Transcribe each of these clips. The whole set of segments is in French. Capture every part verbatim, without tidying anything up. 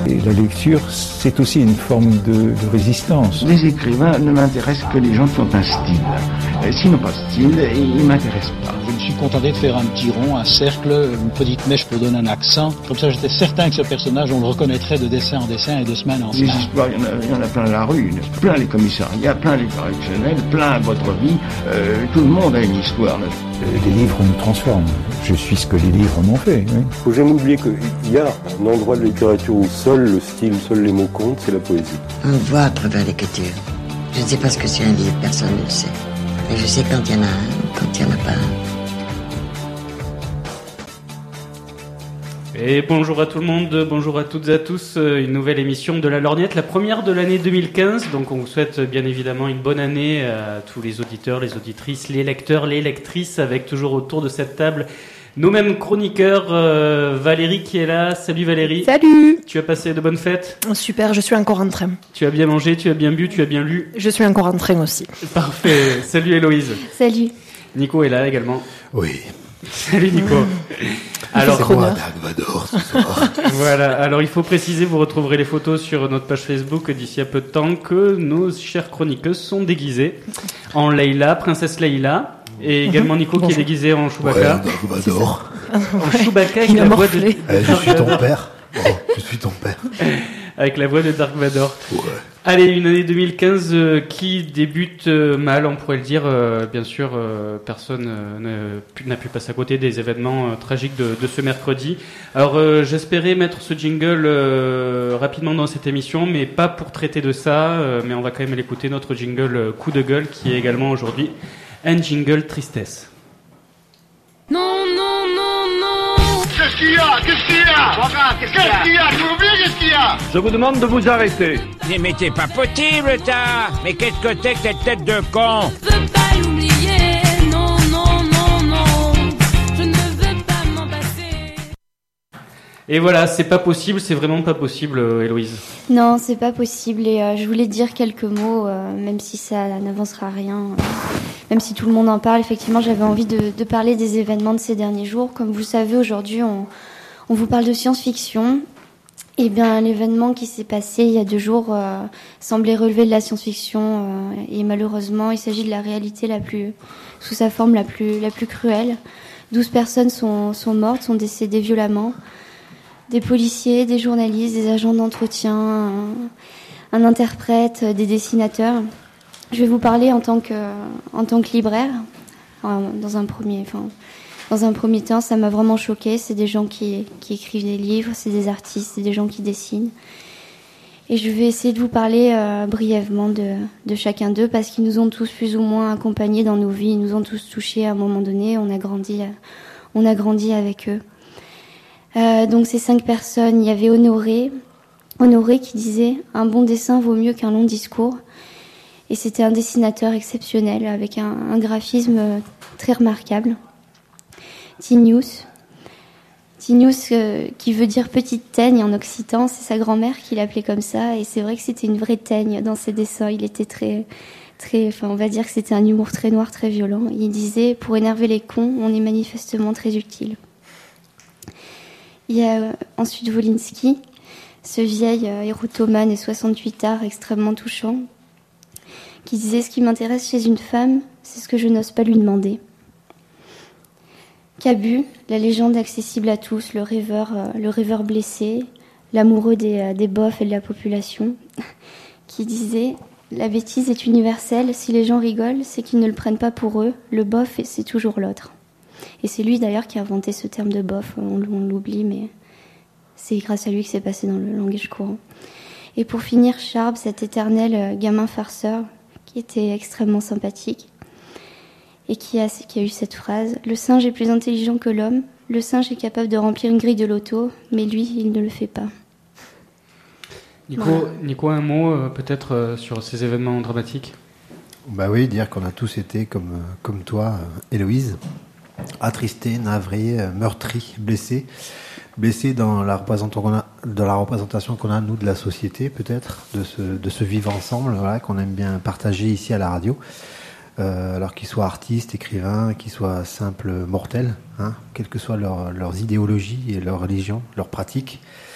Et la lecture, c'est aussi une forme de, de résistance. Les écrivains ne m'intéressent que les gens qui ont un style. Et s'ils n'ont pas de style, ils ne m'intéressent pas. Je me suis contenté de faire un petit rond, un cercle, une petite mèche pour donner un accent. Comme ça, j'étais certain que ce personnage, on le reconnaîtrait de dessin en dessin et de semaine en semaine. Les histoires, il y en a, il y en a plein la rue, plein les commissariats, plein les correctionnels, plein votre vie. Euh, tout le monde a une histoire. Là. Les livres nous transforment. Je suis ce que les livres m'ont fait. Il oui. ne faut jamais oublier qu'il y a un endroit de littérature où seul le style, seuls les mots comptent, c'est la poésie. On voit à travers l'écriture. Je ne sais pas ce que c'est un livre, personne ne le sait. Mais je sais quand il y en a un, quand il n'y en a pas un. Et bonjour à tout le monde, bonjour à toutes et à tous, une nouvelle émission de La Lorgnette, la première de l'année deux mille quinze, donc on vous souhaite bien évidemment une bonne année à tous les auditeurs, les auditrices, les lecteurs, les lectrices, avec toujours autour de cette table nos mêmes chroniqueurs, euh, Valérie qui est là. Salut Valérie. Salut. Tu as passé de bonnes fêtes ? Super, je suis encore en train. Tu as bien mangé, tu as bien bu, tu as bien lu ? Je suis encore en train aussi. Parfait. Salut Héloïse. Salut. Nico est là également. Oui. Salut Nico. Alors, c'est moi, Dark Vador, ce soir. Voilà, alors il faut préciser, vous retrouverez les photos sur notre page Facebook d'ici à peu de temps, que nos chères chroniqueuses sont déguisées en Leïla, princesse Leïla, et également Nico qui est déguisé en Chewbacca. Ouais, Dark Vador. En Chewbacca avec la voix de... Eh, je suis ton père. Oh, je suis ton père. Avec la voix de Dark Vador. Ouais. Allez, une année deux mille quinze euh, qui débute euh, mal, on pourrait le dire. Euh, bien sûr, euh, personne euh, n'a pu passer à côté des événements euh, tragiques de, de ce mercredi. Alors, euh, j'espérais mettre ce jingle euh, rapidement dans cette émission, mais pas pour traiter de ça. Euh, mais on va quand même l'écouter, notre jingle euh, coup de gueule, qui est également aujourd'hui un jingle tristesse. Non, non, non, non. Qu'est-ce qu'il y a? Qu'est-ce qu'il y a? Regarde, qu'est-ce qu'il y a? Qu'est-ce qu'il y a? Tu m'oublies, qu'est-ce qu'il y a? Je vous demande de vous arrêter. Mais, mais t'es pas possible, ça. Mais qu'est-ce que t'es que cette tête de con? Je veux pas l'oublier. Non, non, non, non. Je ne veux pas m'en passer. Et voilà, c'est pas possible, c'est vraiment pas possible, euh, Héloïse. Non, c'est pas possible. Et euh, je voulais dire quelques mots, euh, même si ça n'avancera rien. Euh, même si tout le monde en parle, effectivement, j'avais envie de, de parler des événements de ces derniers jours. Comme vous le savez, aujourd'hui, on, on vous parle de science-fiction. Eh bien, l'événement qui s'est passé il y a deux jours euh, semblait relever de la science-fiction. Euh, et malheureusement, il s'agit de la réalité la plus, sous sa forme la plus, la plus cruelle. Douze personnes sont, sont mortes, sont décédées violemment. Des policiers, des journalistes, des agents d'entretien, un, un interprète, des dessinateurs. Je vais vous parler en tant que, en tant que libraire. Dans un premier, enfin, dans un premier temps, ça m'a vraiment choquée. C'est des gens qui, qui écrivent des livres, c'est des artistes, c'est des gens qui dessinent. Et je vais essayer de vous parler euh, brièvement de, de chacun d'eux parce qu'ils nous ont tous plus ou moins accompagnés dans nos vies. Ils nous ont tous touchés à un moment donné. On a grandi, on a grandi avec eux. Euh, donc ces cinq personnes, il y avait Honoré, Honoré qui disait « Un bon dessin vaut mieux qu'un long discours ». Et c'était un dessinateur exceptionnel avec un, un graphisme très remarquable. Tinius, Tinius euh, qui veut dire petite teigne en occitan, c'est sa grand-mère qui l'appelait comme ça. Et c'est vrai que c'était une vraie teigne dans ses dessins. Il était très, très, enfin on va dire que c'était un humour très noir, très violent. Il disait « Pour énerver les cons, on est manifestement très utile ». Il y a euh, ensuite Wolinski, ce vieil euh, érotomane et soixante-huit arts extrêmement touchant, qui disait « Ce qui m'intéresse chez une femme, c'est ce que je n'ose pas lui demander ». Cabu, la légende accessible à tous, le rêveur, euh, le rêveur blessé, l'amoureux des, euh, des bofs et de la population, qui disait « La bêtise est universelle, si les gens rigolent, c'est qu'ils ne le prennent pas pour eux, le bof, c'est toujours l'autre ». Et c'est lui d'ailleurs qui a inventé ce terme de bof, on, on l'oublie, mais c'est grâce à lui que c'est passé dans le langage courant. Et pour finir, Charb, cet éternel euh, gamin farceur, qui était extrêmement sympathique, et qui a, qui a eu cette phrase « Le singe est plus intelligent que l'homme, le singe est capable de remplir une grille de loto, mais lui, il ne le fait pas. » Nico, voilà. Nico, un mot euh, peut-être euh, sur ces événements dramatiques ? Bah oui, dire qu'on a tous été comme, euh, comme toi, euh, Héloïse, attristés, navrés, euh, meurtris, blessés. Blessés dans la représentation qu'on a, dans la représentation qu'on a, nous, de la société, peut-être, de ce, de ce vivre ensemble, voilà, qu'on aime bien partager ici à la radio. Euh, alors qu'ils soient artistes, écrivains, qu'ils soient simples mortels, hein, quelles que soient leur, leurs idéologies et leur religion, leurs pratiques.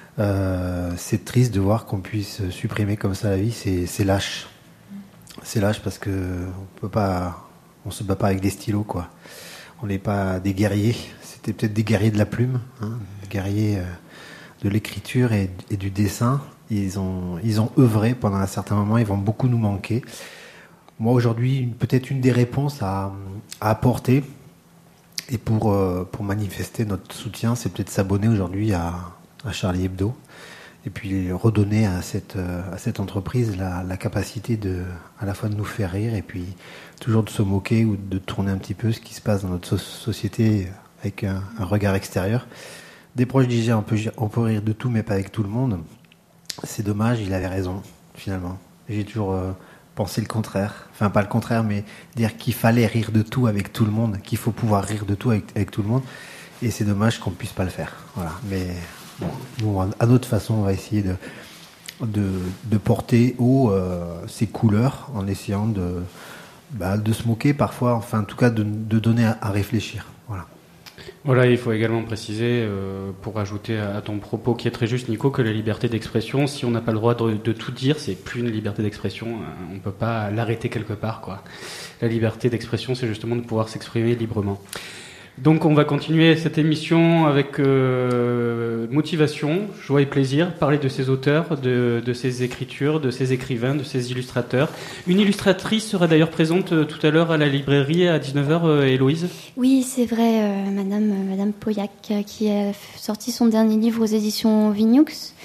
Euh, c'est triste de voir qu'on puisse supprimer comme ça la vie. C'est, c'est lâche. C'est lâche parce que on peut pas, on se bat pas avec des stylos, quoi. On n'est pas des guerriers. C'était peut-être des guerriers de la plume, hein, des guerriers euh, de l'écriture et, et du dessin. Ils ont, ils ont œuvré pendant un certain moment. Ils vont beaucoup nous manquer. Moi, aujourd'hui, une, peut-être une des réponses à, à apporter et pour, euh, pour manifester notre soutien, c'est peut-être s'abonner aujourd'hui à, à Charlie Hebdo et puis redonner à cette, euh, à cette entreprise la, la capacité de, à la fois de nous faire rire et puis toujours de se moquer ou de tourner un petit peu ce qui se passe dans notre so- société avec un, un regard extérieur. Des proches disaient on peut, on peut rire de tout mais pas avec tout le monde. C'est dommage, il avait raison finalement. J'ai toujours euh, pensé le contraire, enfin pas le contraire, mais dire qu'il fallait rire de tout avec tout le monde, qu'il faut pouvoir rire de tout avec, avec tout le monde, et c'est dommage qu'on puisse pas le faire. Voilà. Mais bon, nous, à notre façon, on va essayer de de, de porter haut euh, ces couleurs en essayant de bah, de se moquer parfois, enfin en tout cas de, de donner à, à réfléchir. Voilà. Voilà, il faut également préciser, euh, pour ajouter à, à ton propos qui est très juste, Nico, que la liberté d'expression, si on n'a pas le droit de, de tout dire, c'est plus une liberté d'expression, euh, on ne peut pas l'arrêter quelque part, quoi. La liberté d'expression, c'est justement de pouvoir s'exprimer librement. Donc on va continuer cette émission avec euh, motivation, joie et plaisir, parler de ces auteurs, de, de ces écritures, de ces écrivains, de ces illustrateurs. Une illustratrice sera d'ailleurs présente euh, tout à l'heure à la librairie à dix-neuf heures, euh, Héloïse. Oui, c'est vrai, euh, Madame, euh, Madame Pauillac, euh, qui a sorti son dernier livre aux éditions Vignux,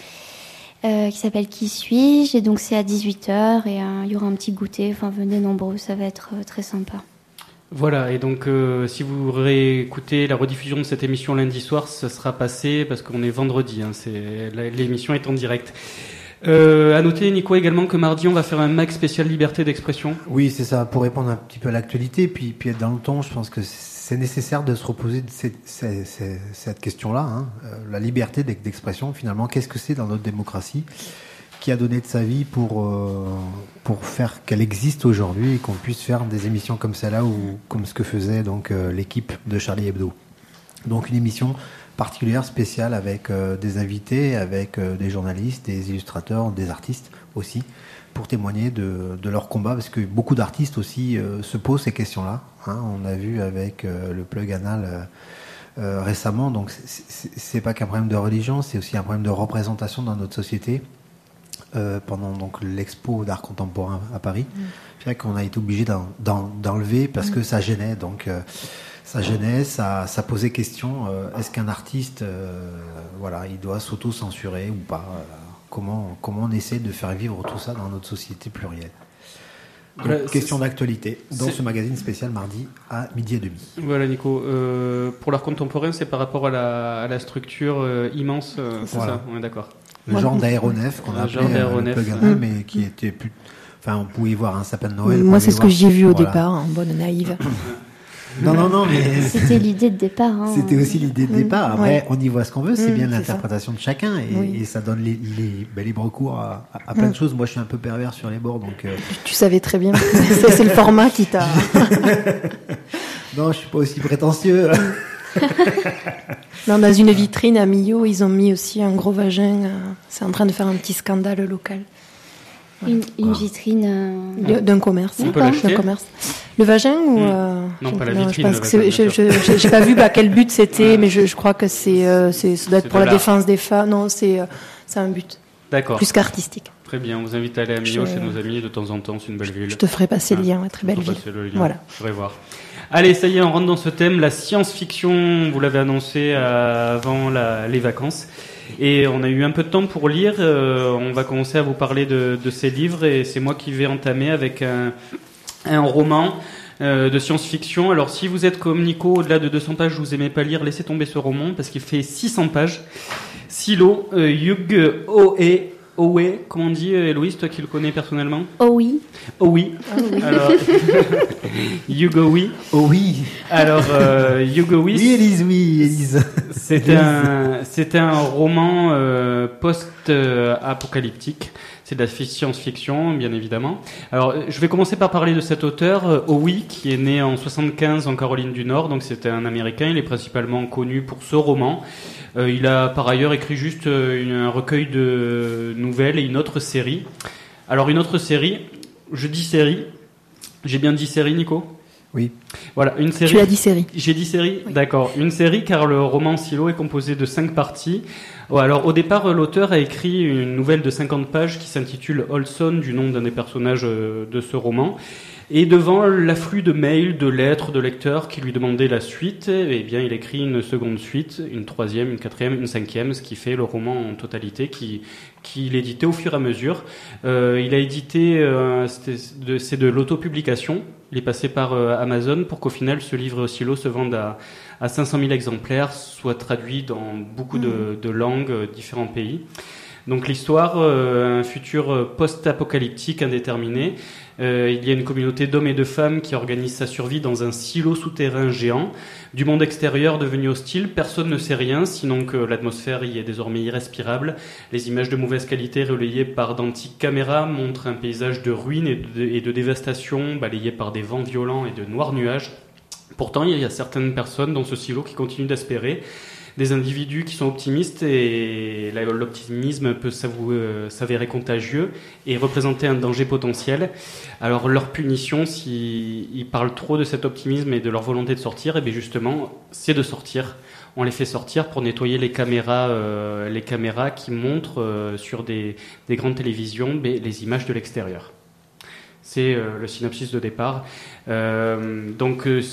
euh, qui s'appelle Qui suis-je ? Et donc c'est à dix-huit heures et euh, il y aura un petit goûter, enfin venez nombreux, ça va être euh, très sympa. Voilà, et donc euh, si vous réécoutez la rediffusion de cette émission lundi soir, ça sera passé parce qu'on est vendredi, hein, c'est, la, l'émission est en direct. Euh, à noter, Nico, également que mardi, on va faire un M A C spécial liberté d'expression. Oui, c'est ça, pour répondre un petit peu à l'actualité, puis, puis être dans le temps, je pense que c'est nécessaire de se reposer de cette, cette, cette, cette question-là, hein. Euh, la liberté d'expression, finalement, qu'est-ce que c'est dans notre démocratie ? Qui a donné de sa vie pour euh, pour faire qu'elle existe aujourd'hui et qu'on puisse faire des émissions comme celle-là ou comme ce que faisait donc euh, l'équipe de Charlie Hebdo. Donc une émission particulière, spéciale avec euh, des invités, avec euh, des journalistes, des illustrateurs, des artistes aussi, pour témoigner de de leur combat, parce que beaucoup d'artistes aussi euh, se posent ces questions-là. Hein. On a vu avec euh, le plug anal euh, euh, récemment. Donc c'est, c'est, c'est pas qu'un problème de religion, c'est aussi un problème de représentation dans notre société. Euh, pendant donc l'expo d'art contemporain à Paris, mmh. c'est vrai qu'on a été obligé d'en, d'en, d'enlever parce mmh. que ça gênait, donc euh, ça gênait, ça, ça posait question. Euh, est-ce qu'un artiste, euh, voilà, il doit s'auto-censurer ou pas euh, Comment comment on essaie de faire vivre tout ça dans notre société plurielle? Donc, voilà, question d'actualité dans c'est... ce magazine spécial mardi à midi et demi. Voilà, Nico. Euh, pour l'art contemporain, c'est par rapport à la, à la structure euh, immense, euh, c'est, c'est ça, ça on est d'accord. Le genre d'aéronef qu'on a appelé euh, le plug anal, mais qui était plus... Enfin, on pouvait y voir un sapin de Noël. Moi, c'est ce voir... que j'ai vu au voilà. départ, en bonne naïve. non, non, non, mais... C'était l'idée de départ. Hein. C'était aussi l'idée de départ. Après, ouais. on y voit ce qu'on veut, c'est mmh, bien c'est l'interprétation ça. de chacun, et, oui. et ça donne les, les, ben, libre cours à, à, à plein mmh. de choses. Moi, je suis un peu pervers sur les bords, donc... Euh... Tu, tu savais très bien, c'est, c'est le format qui t'a... non, je suis pas aussi prétentieux. Non, dans une vitrine à Millau, ils ont mis aussi un gros vagin. Euh, c'est en train de faire un petit scandale local. Voilà. Une, une vitrine euh... de, d'un commerce. On peut l'acheter. D'un commerce. Le vagin ou euh, non, je, pas la non, vitrine. Je pense que c'est, je, je, je, j'ai pas vu à quel but c'était, mais je, je crois que c'est, euh, c'est, ça doit être c'est pour la l'art. Défense des femmes. Non, c'est, euh, c'est un but. D'accord. Plus qu'artistique. Très bien. On vous invite à aller à Millau je... chez nos amis de temps en temps. C'est une belle ville. Je te ferai passer ah, le lien. Ouais, très belle ville. Le lien. Voilà. Je voudrais voir. Allez, ça y est, on rentre dans ce thème, la science-fiction. Vous l'avez annoncé euh, avant la, les vacances. Et on a eu un peu de temps pour lire. Euh, on va commencer à vous parler de, de ces livres. Et c'est moi qui vais entamer avec un, un roman euh, de science-fiction. Alors, si vous êtes comme Nico, au-delà de deux cents pages, vous aimez pas lire, laissez tomber ce roman parce qu'il fait six cents pages. Silo, euh, Yug Oe. Oh oui, comment on dit, Héloïse, toi qui le connais personnellement? Oh oui. Oh oui. Oh oui. Alors, Hugo oui. Oh oui. Alors, euh, Hugo oui. Oui, Élise, oui, Élise. C'était un, c'était un roman euh, post-apocalyptique. C'est de la science-fiction, bien évidemment. Alors, je vais commencer par parler de cet auteur, euh, Howie, qui est né en soixante-quinze en Caroline du Nord, donc c'était un Américain. Il est principalement connu pour ce roman. Euh, il a par ailleurs écrit juste euh, une, un recueil de nouvelles et une autre série. Alors, une autre série, je dis série, j'ai bien dit série, Nico ? Oui. Voilà, une série. Tu as dit série. J'ai dit série, oui. D'accord. Une série car le roman Silo est composé de cinq parties. Oh, alors au départ, l'auteur a écrit une nouvelle de cinquante pages qui s'intitule Olson, du nom d'un des personnages de ce roman. Et devant l'afflux de mails, de lettres, de lecteurs qui lui demandaient la suite, eh bien, il écrit une seconde suite, une troisième, une quatrième, une cinquième, ce qui fait le roman en totalité, qui qu'il éditait au fur et à mesure. Euh, il a édité, euh, de, c'est de l'autopublication. Il est passé par euh, Amazon pour qu'au final, ce livre Silo se vende à, à cinq cent mille exemplaires, soit traduit dans beaucoup de, de langues, euh, différents pays. Donc l'histoire, euh, un futur post-apocalyptique indéterminé. Euh, il y a une communauté d'hommes et de femmes qui organise sa survie dans un silo souterrain géant. Du monde extérieur devenu hostile, personne ne sait rien, sinon que l'atmosphère y est désormais irrespirable. Les images de mauvaise qualité relayées par d'antiques caméras montrent un paysage de ruines et de, et de dévastation, balayé par des vents violents et de noirs nuages. Pourtant, il y a certaines personnes dans ce silo qui continuent d'espérer. Des individus qui sont optimistes et l'optimisme peut s'avérer contagieux et représenter un danger potentiel. Alors leur punition, s'ils parlent trop de cet optimisme et de leur volonté de sortir, et bien justement, c'est de sortir. On les fait sortir pour nettoyer les caméras, euh, les caméras qui montrent euh, sur des, des grandes télévisions les images de l'extérieur. C'est euh, le synopsis de départ. Euh, donc euh,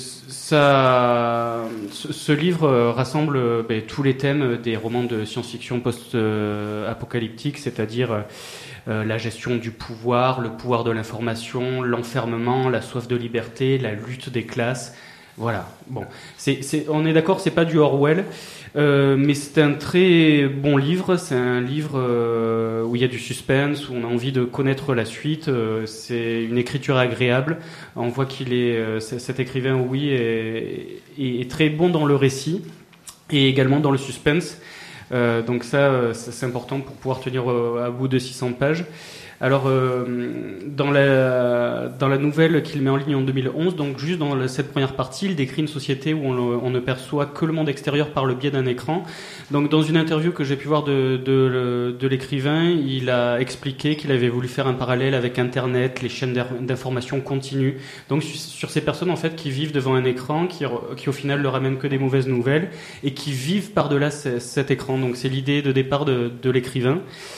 ça, ce, ce livre euh, rassemble euh, ben, tous les thèmes des romans de science-fiction post-apocalyptique, c'est-à-dire euh, la gestion du pouvoir, le pouvoir de l'information, l'enfermement, la soif de liberté, la lutte des classes. Voilà. Bon, c'est, c'est, on est d'accord, c'est pas du Orwell. Euh, mais c'est un très bon livre, c'est un livre euh, où il y a du suspense, où on a envie de connaître la suite, euh, c'est une écriture agréable, on voit qu'il est, euh, cet écrivain, oui, est, est, est très bon dans le récit, et également dans le suspense, euh, donc ça, ça c'est important pour pouvoir tenir à bout de six cents pages. Alors, euh, dans la dans la nouvelle qu'il met en ligne en deux mille onze, donc juste dans la, cette première partie, il décrit une société où on, on ne perçoit que le monde extérieur par le biais d'un écran. Donc, dans une interview que j'ai pu voir de de, de l'écrivain, il a expliqué qu'il avait voulu faire un parallèle avec Internet, les chaînes d'information continues. Donc, sur, sur ces personnes en fait qui vivent devant un écran, qui qui au final leur amène que des mauvaises nouvelles et qui vivent par-delà c- cet écran. Donc, c'est l'idée de départ de, de l'écrivain,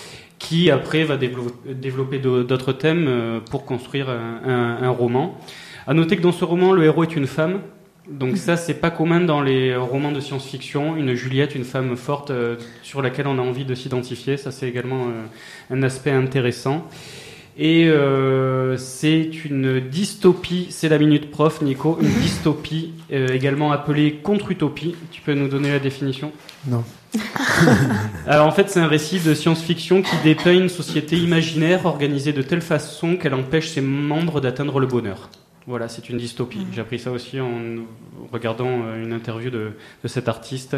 qui après va développer d'autres thèmes pour construire un, un, un roman. À noter que dans ce roman, le héros est une femme. Donc ça, c'est pas commun dans les romans de science-fiction. Une Juliette, une femme forte euh, sur laquelle on a envie de s'identifier. Ça, c'est également euh, un aspect intéressant. Et euh, c'est une dystopie, c'est la minute prof, Nico, une dystopie, euh, également appelée contre-utopie. Tu peux nous donner la définition ? Non. Alors en fait, c'est un récit de science-fiction qui dépeint une société imaginaire organisée de telle façon qu'elle empêche ses membres d'atteindre le bonheur. Voilà, c'est une dystopie. J'ai appris ça aussi en regardant une interview de, de cet artiste.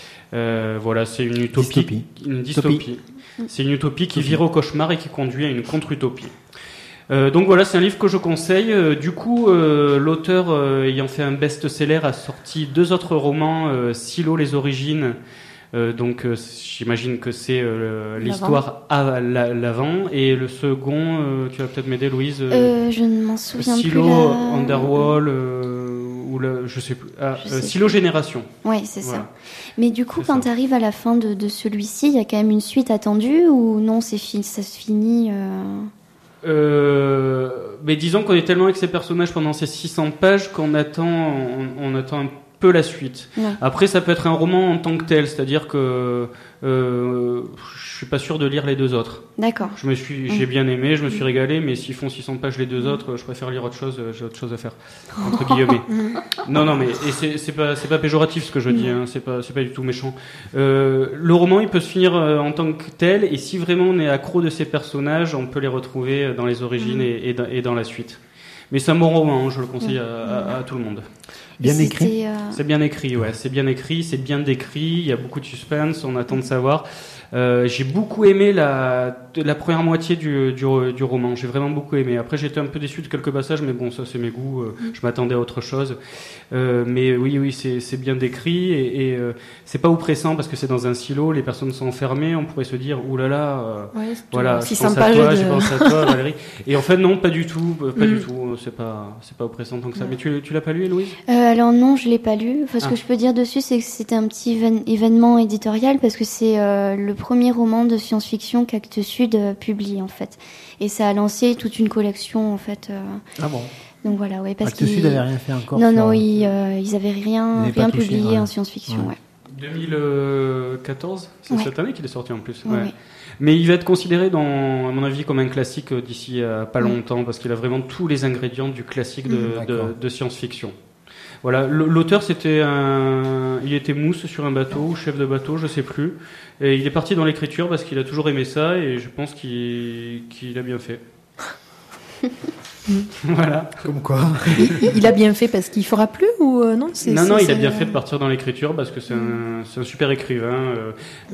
Euh, voilà, c'est une utopie, dystopie. une dystopie. C'est une utopie qui vire au cauchemar et qui conduit à une contre-utopie. Euh, donc voilà, c'est un livre que je conseille. Euh, du coup, euh, l'auteur euh, ayant fait un best-seller a sorti deux autres romans, euh, Silo, les origines. Euh, donc euh, j'imagine que c'est euh, l'histoire à la- l'avant. Et le second, euh, tu vas peut-être m'aider, Louise. euh, Euh, je ne m'en souviens Silo, plus. Là. Underwall, euh, ou le, je sais plus. Ah, Je euh, sais Silo plus. Génération. Oui, c'est Voilà. ça. Mais du coup, C'est quand ça. tu arrives à la fin de, de celui-ci, il y a quand même une suite attendue ou non, c'est fi- ça se finit euh... Euh, mais disons qu'on est tellement avec ces personnages pendant ces six cents pages qu'on attend, on, on attend un peu la suite. Ouais. Après, ça peut être un roman en tant que tel, c'est-à-dire que euh, je suis pas sûr de lire les deux autres. D'accord. Je me suis, j'ai bien aimé, je me suis régalé, mais s'ils font six cents pages les deux autres, je préfère lire autre chose. J'ai autre chose à faire, entre guillemets. Non, non, mais et c'est, c'est pas, c'est pas péjoratif ce que je dis. Hein, c'est pas, c'est pas du tout méchant. Euh, le roman, il peut se finir euh, en tant que tel, et si vraiment on est accro de ces personnages, on peut les retrouver dans les origines et, et, dans, et dans la suite. Mais c'est un bon roman, je le conseille à, à, à tout le monde. Bien écrit. Euh... C'est bien écrit, ouais. C'est bien écrit, c'est bien décrit. Il y a beaucoup de suspense. On attend de savoir. Euh, j'ai beaucoup aimé la, la première moitié du, du, du roman. J'ai vraiment beaucoup aimé. Après, j'étais un peu déçu de quelques passages, mais bon, ça, c'est mes goûts. Euh, je m'attendais à autre chose. Euh, mais oui, oui, c'est, c'est bien décrit et, et euh, c'est pas oppressant parce que c'est dans un silo. Les personnes sont enfermées. On pourrait se dire, oulala, euh, ouais, voilà, je pense à toi, de... je pense à toi, Valérie. Et en fait, non, pas du tout, pas mm. du tout. C'est pas, c'est pas oppressant tant que ça. Ouais. Mais tu, tu l'as pas lu, Héloïse ? euh, Alors non, je l'ai pas lu. Enfin, ce ah. que je peux dire dessus, c'est que c'était un petit éven- événement éditorial parce que c'est euh, le premier roman de science-fiction qu'Actes Sud euh, publie en fait, et ça a lancé toute une collection en fait. Euh... Ah bon. Donc voilà, ouais, parce Actes Sud n'avait rien fait encore. Non, sur... non, ils, euh, ils avaient rien, ils rien touché, publié ouais. en science-fiction. Ouais. deux mille quatorze, c'est ouais. cette année qu'il est sorti en plus. Ouais. Ouais. Mais il va être considéré, dans, à mon avis, comme un classique d'ici à pas longtemps, parce qu'il a vraiment tous les ingrédients du classique de, mmh, de, de science-fiction. Voilà, l'auteur, c'était un, il était mousse sur un bateau, ou chef de bateau, je sais plus. Et il est parti dans l'écriture parce qu'il a toujours aimé ça, et je pense qu'il, qu'il a bien fait. Voilà. Comme quoi. il, il a bien fait parce qu'il fera plus ou euh, non c'est, Non, c'est, non, c'est, il a bien euh... fait de partir dans l'écriture parce que c'est un, c'est un super écrivain. Euh,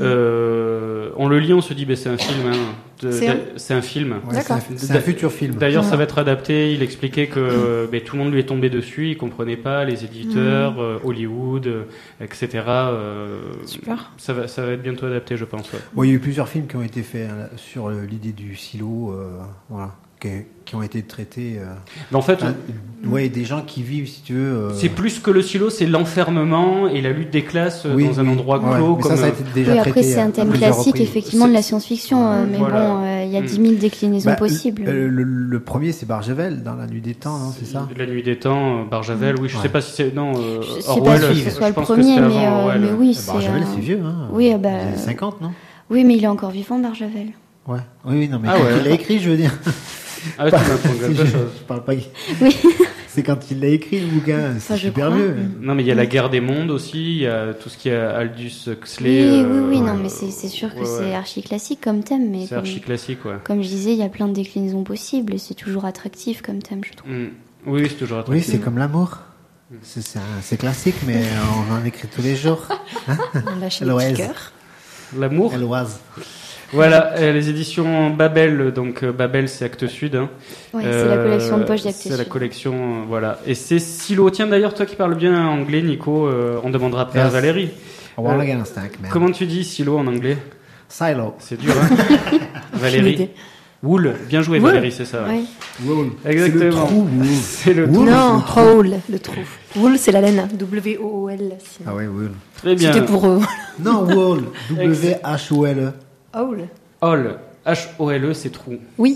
euh, on le lit, on se dit, ben, c'est un film. Hein, de, c'est, un... c'est un film. Ouais, D'accord. C'est un, c'est un futur film. D'ailleurs, ouais. ça va être adapté. Il expliquait que ben, tout le monde lui est tombé dessus. Il comprenait pas, les éditeurs, mmh. euh, Hollywood, euh, et cetera. Euh, super. Ça va, ça va être bientôt adapté, je pense. Ouais. Bon, il y a eu plusieurs films qui ont été faits hein, sur euh, l'idée du silo. Euh, voilà. Qui, qui ont été traités. Euh, Mais en fait, euh, ouais, des gens qui vivent, si tu veux. Euh... C'est plus que le silo, c'est l'enfermement et la lutte des classes oui, dans un oui, endroit ouais, clos. Mais comme ça, ça a été déjà oui, traité. Après, c'est un thème classique, reprises. Effectivement, de la science-fiction, euh, mais voilà. bon, il euh, y a dix mille déclinaisons bah, possibles. Le, le, le premier, c'est Barjavel dans La Nuit des Temps, non, c'est ça ? La Nuit des Temps, Barjavel, oui, je ouais. sais pas si c'est non. Euh, je sais Orwell, pas si ce soit le premier, mais, euh, mais oui, c'est. Barjavel, c'est vieux, hein. Oui, bah. C'est cinquante, non ? Oui, mais il est encore vivant, Barjavel. Ouais. Oui, oui, non, mais ah quand ouais. il l'a écrit, je veux dire. Ah, tu m'apprends quelque chose. Je parle pas. Oui. C'est quand il l'a écrit, le bouquin. C'est ça, super crois. vieux. Non, mais il y a la guerre des mondes aussi. Il y a tout ce qui est Aldous Huxley. Oui, euh, oui, oui. euh, Non, mais c'est, c'est sûr que ouais, c'est ouais. archi classique comme thème. Mais c'est comme, archi classique, ouais. Comme je disais, il y a plein de déclinaisons possibles et c'est toujours attractif comme thème, je trouve. Mm. Oui, c'est toujours attractif. Oui, c'est comme l'amour. C'est, c'est, un, c'est classique, mais on en écrit tous les jours. Hein on lâche les petits cœurs. L'amour. Eloise. Voilà, euh, les éditions Babel, donc euh, Babel c'est Actes Sud. Hein. Ouais, c'est euh, la collection de poche d'Actes c'est Sud. C'est la collection, euh, voilà. Et c'est Silo. Tiens d'ailleurs, toi qui parles bien anglais, Nico, euh, on demandera après yes. à Valérie. Euh, comment tu dis silo en anglais ? Silo. C'est dur, hein. Valérie. Wool, bien joué wool. Valérie, c'est ça. Ouais. Wool. Exactement. C'est le trou. Wool. C'est le trou. Non, trou. wool, le trou. Wool, c'est la laine. W O O L. Sinon. Ah ouais, wool. Très bien. C'était pour eux. Non, wool. W H O L E. Owl. All. H O L E, c'est trou. Oui.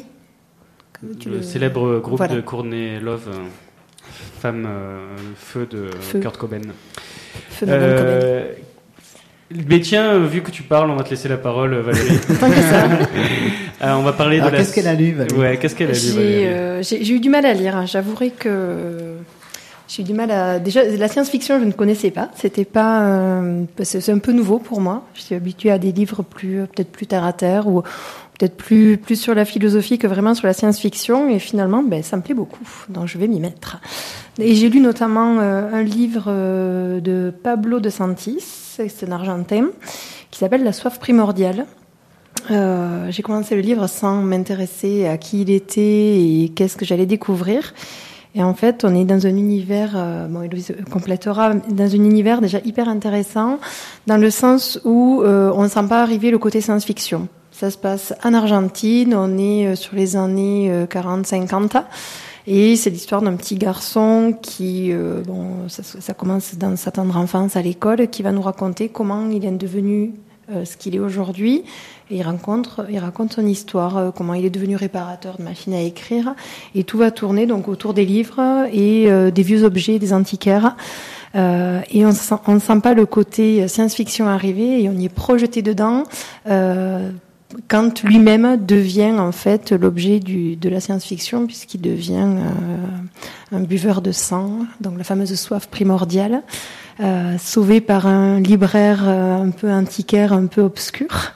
Le, le célèbre groupe voilà. de Courtney Love, euh, femme euh, feu de feu. Kurt Cobain. Feu de euh, Cobain. Mais tiens, vu que tu parles, on va te laisser la parole, Valérie. Tant que ça. Alors, on va parler Alors, de qu'est-ce la... qu'elle a lu, Valérie ? Ouais, qu'est-ce qu'elle a lu, j'ai, Valérie euh, j'ai, j'ai eu du mal à lire. Hein. J'avouerai que j'ai eu du mal à. Déjà, la science-fiction, je ne connaissais pas. C'était pas. Euh... C'est un peu nouveau pour moi. Je suis habituée à des livres plus, peut-être plus terre à terre ou peut-être plus, plus sur la philosophie que vraiment sur la science-fiction. Et finalement, ben, ça me plaît beaucoup. Donc, je vais m'y mettre. Et j'ai lu notamment euh, un livre euh, de Pablo de Santis, c'est un Argentin, qui s'appelle La soif primordiale. Euh, j'ai commencé le livre sans m'intéresser à qui il était et qu'est-ce que j'allais découvrir. Et en fait, on est dans un univers, euh, bon, Héloïse complétera, dans un univers déjà hyper intéressant, dans le sens où euh, on ne sent pas arriver le côté science-fiction. Ça se passe en Argentine, on est sur les années quarante cinquante, et c'est l'histoire d'un petit garçon qui, euh, bon, ça, ça commence dans sa tendre enfance à l'école, qui va nous raconter comment il est devenu euh, ce qu'il est aujourd'hui. Et il rencontre, il raconte son histoire, euh, comment il est devenu réparateur de machines à écrire, et tout va tourner donc autour des livres et euh, des vieux objets, des antiquaires. Euh, et on sent, on ne sent pas le côté science-fiction arriver, et on y est projeté dedans. Euh, quand lui-même devient en fait l'objet du, de la science-fiction, puisqu'il devient euh, un buveur de sang, donc la fameuse soif primordiale, euh, sauvé par un libraire euh, un peu antiquaire, un peu obscur,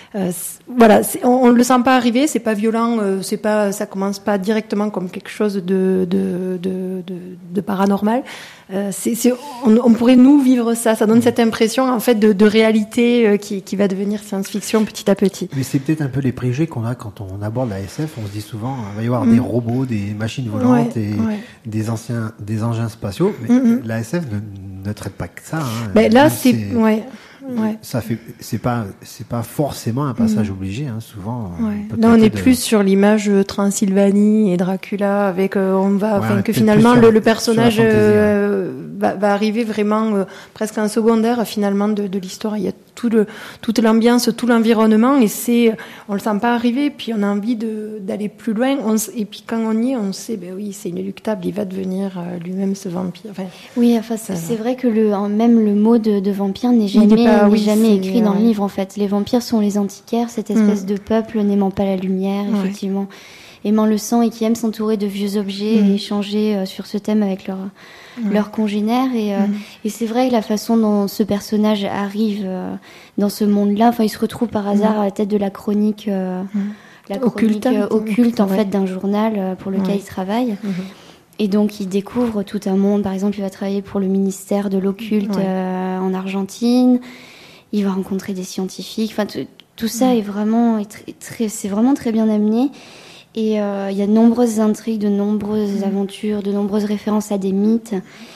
Euh, voilà, c'est, on, on le sent pas arriver, c'est pas violent, euh, c'est pas, ça commence pas directement comme quelque chose de de de de, de paranormal. Euh, c'est, c'est, on, on pourrait nous vivre ça, ça donne cette impression en fait de, de réalité euh, qui qui va devenir science-fiction petit à petit. Mais c'est peut-être un peu les préjugés qu'on a quand on aborde la S F. On se dit souvent, il va y avoir mm. des robots, des machines volantes ouais, et ouais. des anciens, des engins spatiaux. Mais mm-hmm. la S F ne, ne traite pas que ça. Hein. Ben là, c'est, c'est ouais. Ouais. Ça fait, c'est pas, c'est pas forcément un passage mmh. obligé, hein, souvent. Ouais. Là, on est de... plus sur l'image Transylvanie et Dracula, avec, euh, on va, enfin, ouais, que finalement le, le personnage fantaisie, euh, ouais. va, va arriver vraiment euh, presque en secondaire finalement de, de l'histoire. Il y a tout le, toute l'ambiance, tout l'environnement, et c'est, on le sent pas arriver. Puis on a envie de d'aller plus loin. On, et puis quand on y est, on sait, ben oui, c'est inéluctable. Il va devenir euh, lui-même ce vampire. Enfin, oui, enfin, c'est, c'est vrai que le, même le mot de, de vampire n'est jamais Pas, n'est oui, jamais écrit euh... dans le livre en fait. Les vampires sont les antiquaires, cette espèce mmh. de peuple n'aimant pas la lumière, ouais. effectivement, aimant le sang et qui aime s'entourer de vieux objets mmh. et échanger euh, sur ce thème avec leurs ouais. leurs congénères. Et, euh, mmh. et c'est vrai que la façon dont ce personnage arrive euh, dans ce monde-là, enfin, il se retrouve par hasard mmh. à la tête de la chronique, euh, mmh. la chronique occulte, euh, occulte en ouais. fait d'un journal euh, pour lequel ouais. il travaille. Mmh. Et donc, il découvre tout un monde. Par exemple, il va travailler pour le ministère de l'Occulte ouais. euh, en Argentine. Il va rencontrer des scientifiques. Enfin, t- tout ça ouais. est vraiment, est très, très, c'est vraiment très bien amené. Et euh, il y a de nombreuses intrigues, de nombreuses ouais. aventures, de nombreuses références à des mythes.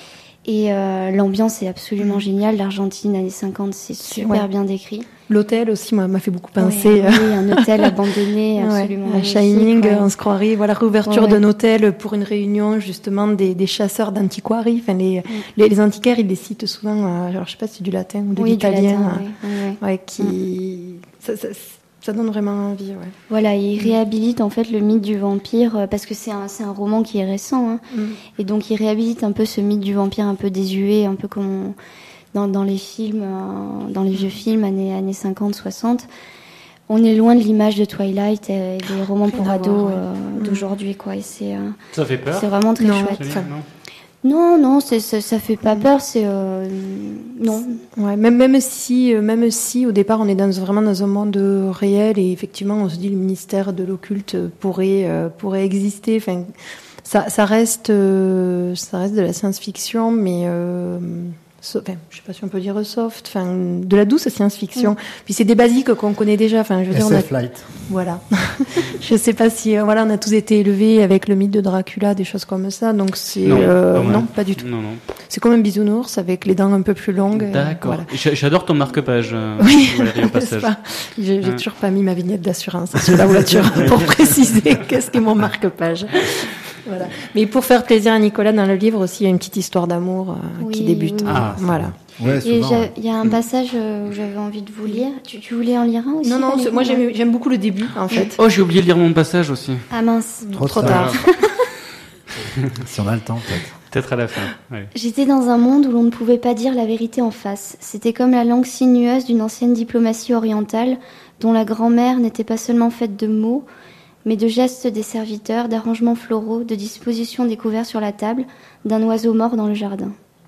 Et euh, l'ambiance est absolument géniale. L'Argentine, années cinquante, c'est super ouais. bien décrit. L'hôtel aussi, moi, m'a fait beaucoup penser. Oui, oui, un hôtel abandonné, absolument. Ouais, un Shining, ouais. on se croirait. Voilà, réouverture ouais, ouais. d'un hôtel pour une réunion, justement, des, des chasseurs d'antiquaries. Enfin, les, mm. les, les antiquaires, ils les citent souvent, euh, alors, je sais pas si c'est du latin ou de oui, l'italien. Du latin, euh, oui, oui. Ouais, qui, mm. ça, ça, ça donne vraiment envie, ouais. Voilà, il réhabilite, en fait, le mythe du vampire, parce que c'est un, c'est un roman qui est récent, hein. Mm. Et donc, il réhabilite un peu ce mythe du vampire un peu désuet, un peu comme on, Dans, dans les films, euh, dans les vieux films, années, années cinquante, soixante, on est loin de l'image de Twilight et des romans pour ados ouais. euh, d'aujourd'hui, quoi. Et c'est, euh, ça fait peur. C'est vraiment très non, chouette. Ça, non, non, c'est, ça, ça fait pas peur. C'est euh, non. Ouais, même même si, même si au départ on est dans, vraiment dans un monde réel et effectivement on se dit le ministère de l'occulte pourrait euh, pourrait exister. Enfin, ça, ça reste, euh, ça reste de la science-fiction, mais euh, So, enfin, je sais pas si on peut dire soft, enfin, de la douce science-fiction. Mm. Puis c'est des basiques qu'on connaît déjà. Enfin, je veux dire, S F on a... Light. Voilà. Je sais pas si, euh, voilà, on a tous été élevés avec le mythe de Dracula, des choses comme ça. Donc c'est, non, euh, pas, non, pas du tout. Non, non. C'est comme un bisounours avec les dents un peu plus longues. D'accord. Voilà. J'adore ton marque-page. Euh, oui. Valérie, au passage. Pas. J'ai, j'ai hein. toujours pas mis ma vignette d'assurance sur la voiture pour préciser qu'est-ce qu'est mon marque-page. Voilà. Mais pour faire plaisir à Nicolas, dans le livre aussi, il y a une petite histoire d'amour euh, oui, qui débute. Oui, oui. Ah, voilà. Ouais, et il y a un passage où j'avais envie de vous lire. Tu, tu voulais en lire un aussi? Non, non, moi j'aime, j'aime beaucoup le début, en fait. Oh, j'ai oublié de lire mon passage aussi. Ah mince. Trop, Trop tard. Si on a le temps, peut-être. Peut-être à la fin. Ouais. J'étais dans un monde où l'on ne pouvait pas dire la vérité en face. C'était comme la langue sinueuse d'une ancienne diplomatie orientale, dont la grand-mère n'était pas seulement faite de mots, mais de gestes des serviteurs, d'arrangements floraux, de dispositions découvertes sur la table, d'un oiseau mort dans le jardin.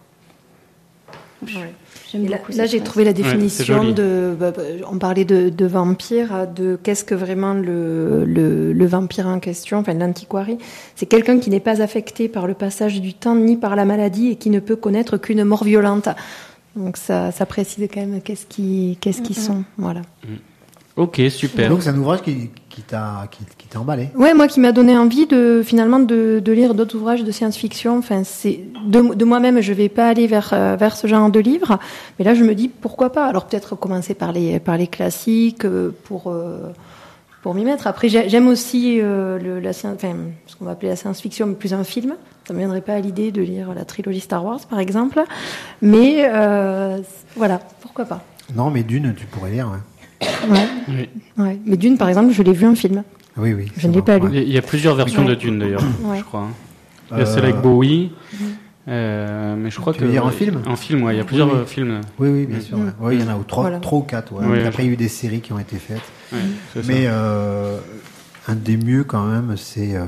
Ouais. J'aime là, beaucoup là j'ai phrase. trouvé la définition ouais, de. Bah, on parlait de, de vampire, de qu'est-ce que vraiment le, le, le vampire en question, enfin l'antiquarie. C'est quelqu'un qui n'est pas affecté par le passage du temps ni par la maladie et qui ne peut connaître qu'une mort violente. Donc ça, ça précise quand même qu'est-ce qui, qu'est-ce qu'ils mm-hmm. sont, voilà. Mm. Ok, super. Donc c'est un ouvrage qui, qui t'a, qui, qui t'a emballé. Ouais, moi qui m'a donné envie de finalement de, de lire d'autres ouvrages de science-fiction. Enfin, c'est de, de moi-même, je vais pas aller vers vers ce genre de livre, mais là je me dis pourquoi pas. Alors peut-être commencer par les par les classiques pour euh, pour m'y mettre. Après, j'aime aussi euh, le, la science, enfin ce qu'on va appeler la science-fiction, mais plus un film. Ça me viendrait pas à l'idée de lire la trilogie Star Wars, par exemple. Mais euh, voilà, pourquoi pas. Non, mais Dune, tu pourrais lire. Ouais. Ouais. Oui. Ouais. Mais Dune, par exemple, je l'ai vu en film. Oui, oui. Je ne l'ai pas lu. Il y a plusieurs versions ouais. de Dune d'ailleurs, ouais. je crois. Il y a celle avec Bowie, euh, mais je crois tu que. veux dire en film En film, ouais. Il y a plusieurs oui, oui. films. Oui, oui, bien sûr. Mmh. Ouais. Ouais, il y en a trois, voilà. trois ou quatre. Ouais. Oui, après, oui. il y a eu des séries qui ont été faites. Ouais, c'est mais ça. euh, un des mieux quand même, c'est euh,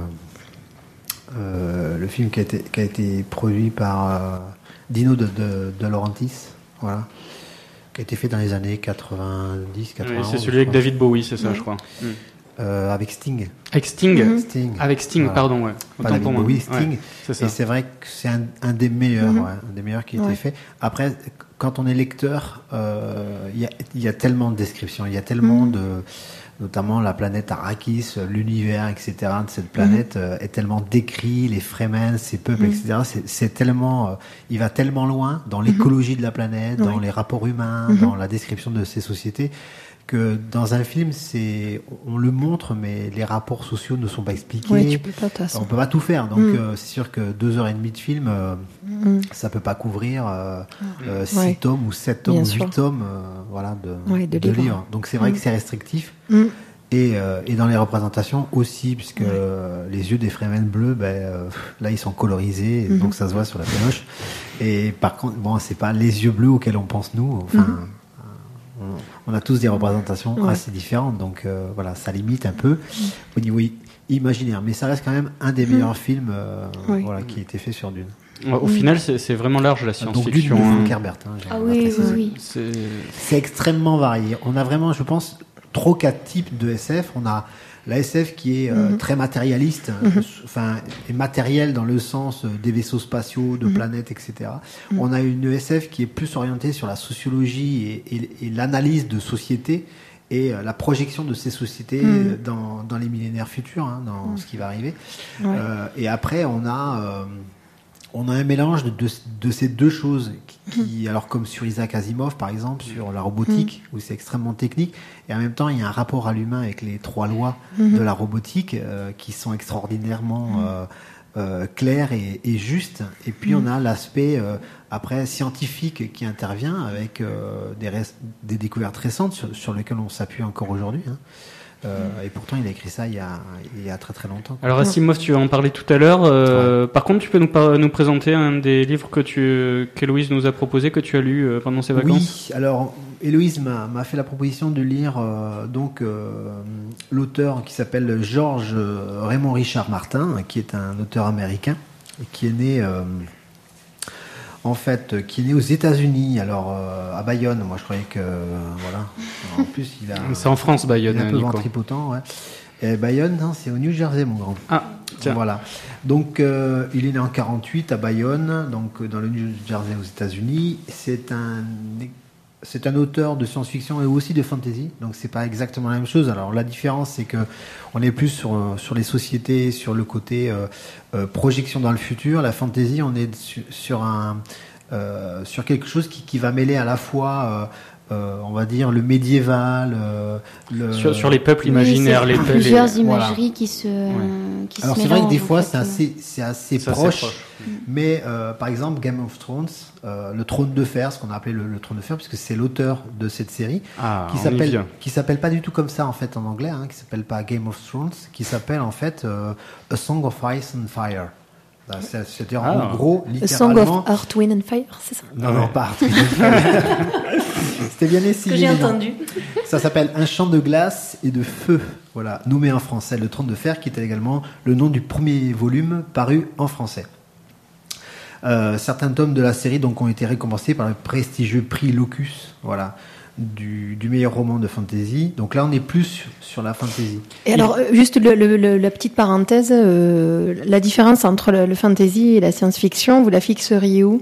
euh, le film qui a été qui a été produit par euh, Dino de, de, de Laurentiis, voilà. qui a été fait dans les années quatre-vingt-dix, quatre-vingt-onze. Oui, c'est celui avec David Bowie, c'est ça, Ouais. je crois. Mm. Euh, avec Sting. Avec Sting. Mhm. Sting. Avec Sting, Voilà. pardon, ouais. Pas Autant David pour moi. Bowie, Sting. Ouais, c'est ça. Et c'est vrai que c'est un, un des meilleurs, Mhm. ouais, un des meilleurs qui a Ouais. été fait. Après, quand on est lecteur, euh, il y, a, il y a tellement de descriptions, il y a tellement Mhm. de, notamment la planète Arrakis, l'univers, et cetera de cette planète euh, est tellement décrit, les Fremen, ces peuples, Mhm. et cetera. C'est, c'est tellement, euh, il va tellement loin dans l'écologie de la planète, dans Ouais. les rapports humains, Mhm. dans la description de ces sociétés, que dans un film, c'est, on le montre, mais les rapports sociaux ne sont pas expliqués. Ouais, tu peux pas, de toute façon. On peut pas tout faire, donc Mm. euh, c'est sûr que deux heures et demie de film, euh, Mm. ça peut pas couvrir euh, euh, six Ouais. tomes ou sept tomes Bien ou sûr. huit tomes, euh, voilà, de, Ouais, de livres. Donc c'est vrai Mm. que c'est restrictif. Mm. Et, euh, et dans les représentations aussi, puisque euh, les yeux des Fremen bleus, ben, euh, là ils sont colorisés, et Mhm. donc ça se voit sur la pénoche. Et par contre, bon, c'est pas les yeux bleus auxquels on pense nous. Enfin, Mhm. on, on a tous des représentations Ouais. assez différentes, donc euh, voilà, ça limite un peu au niveau i- imaginaire. Mais ça reste quand même un des meilleurs films, euh, Oui. voilà, qui a été fait sur Dune. Ouais, Au final, c'est c'est vraiment large la Donc Dune de science-fiction. hein. Frank Herbert. Hein, j'ai Ah à oui, oui, préciser. oui. C'est- C'est extrêmement varié. On a vraiment, je pense, trois quatre types de S F. On a la S F qui est euh, Mhm. très matérialiste, Mhm. enfin est matérielle dans le sens euh, des vaisseaux spatiaux, de Mhm. planètes, et cetera. Mhm. On a une S F qui est plus orientée sur la sociologie et, et- et l'analyse de sociétés et euh, la projection de ces sociétés Mhm. euh, dans, dans les millénaires futurs, hein, dans ce qui va arriver. Ouais. Euh, et après, on a euh, on a un mélange de, de, de ces deux choses qui, qui- alors comme sur Isaac Asimov par exemple, sur la robotique, où c'est extrêmement technique, et en même temps il y a un rapport à l'humain avec les trois lois Mhm. de la robotique euh, qui sont extraordinairement euh, euh, claires et, et justes. Et puis on a l'aspect euh, après scientifique qui intervient avec euh, des, res- des découvertes récentes sur, sur lesquelles on s'appuie encore aujourd'hui. hein. Euh, et pourtant il a écrit ça il y a, il y a très très longtemps. Alors Asimov, tu vas en parler tout à l'heure. Euh, Par contre, tu peux nous, par- nous présenter un des livres que tu, qu'Héloïse nous a proposé, que tu as lu euh, pendant ses vacances. Oui, alors Héloïse m'a m'a fait la proposition de lire euh, donc euh, l'auteur qui s'appelle Georges euh, Raymond Richard Martin, qui est un auteur américain et qui est né euh, en fait qui est né aux États-Unis, alors euh, à Bayonne. Moi je croyais que euh, voilà. En plus il a C'est en France, Bayonne, il est un peu Nico. ventripotent, ouais. Et Bayonne, non, c'est au New Jersey, mon grand. Ah, tiens. Voilà. Donc, euh, il est né en quarante-huit à Bayonne, donc euh, dans le New Jersey aux États-Unis. C'est un, c'est un auteur de science-fiction et aussi de fantasy. Donc, c'est pas exactement la même chose. Alors, la différence, c'est que on est plus sur sur les sociétés, sur le côté euh, euh, projection dans le futur. La fantasy, on est sur, sur un euh, sur quelque chose qui, qui va mêler à la fois euh, Euh, on va dire le médiéval, euh, le... Sur, sur les peuples Oui, imaginaires, c'est les peuples. plusieurs les- imageries voilà. qui se, qui Alors se c'est vrai que des mélangent, fois en c'est fait. assez, c'est assez C'est assez proche, proche. mais euh, par exemple Game of Thrones, euh, le Trône de Fer, ce qu'on a appelé le, le Trône de Fer, puisque c'est l'auteur de cette série, Ah, qui on y s'appelle, vient. qui s'appelle pas du tout comme ça en fait en anglais, hein, qui s'appelle pas Game of Thrones, qui s'appelle en fait euh, A Song of Ice and Fire. Là, c'est- C'est-à-dire Ah. en gros A Song littéralement. of Earth, Wind and Fire, c'est ça? Non, non, pas Earth, Wind and Fire. C'était bien essayé. Que j'ai mais non. entendu. Ça s'appelle Un chant de glace et de feu. Voilà, nommé en français Le Trône de Fer, qui était également le nom du premier volume paru en français. Euh, certains tomes de la série donc ont été récompensés par le prestigieux prix Locus, voilà, du, du meilleur roman de fantasy. Donc là, on est plus sur, sur la fantasy. Et alors, euh, juste le, le- le- la petite parenthèse, euh, la différence entre le, le fantasy et la science-fiction, vous la fixeriez où?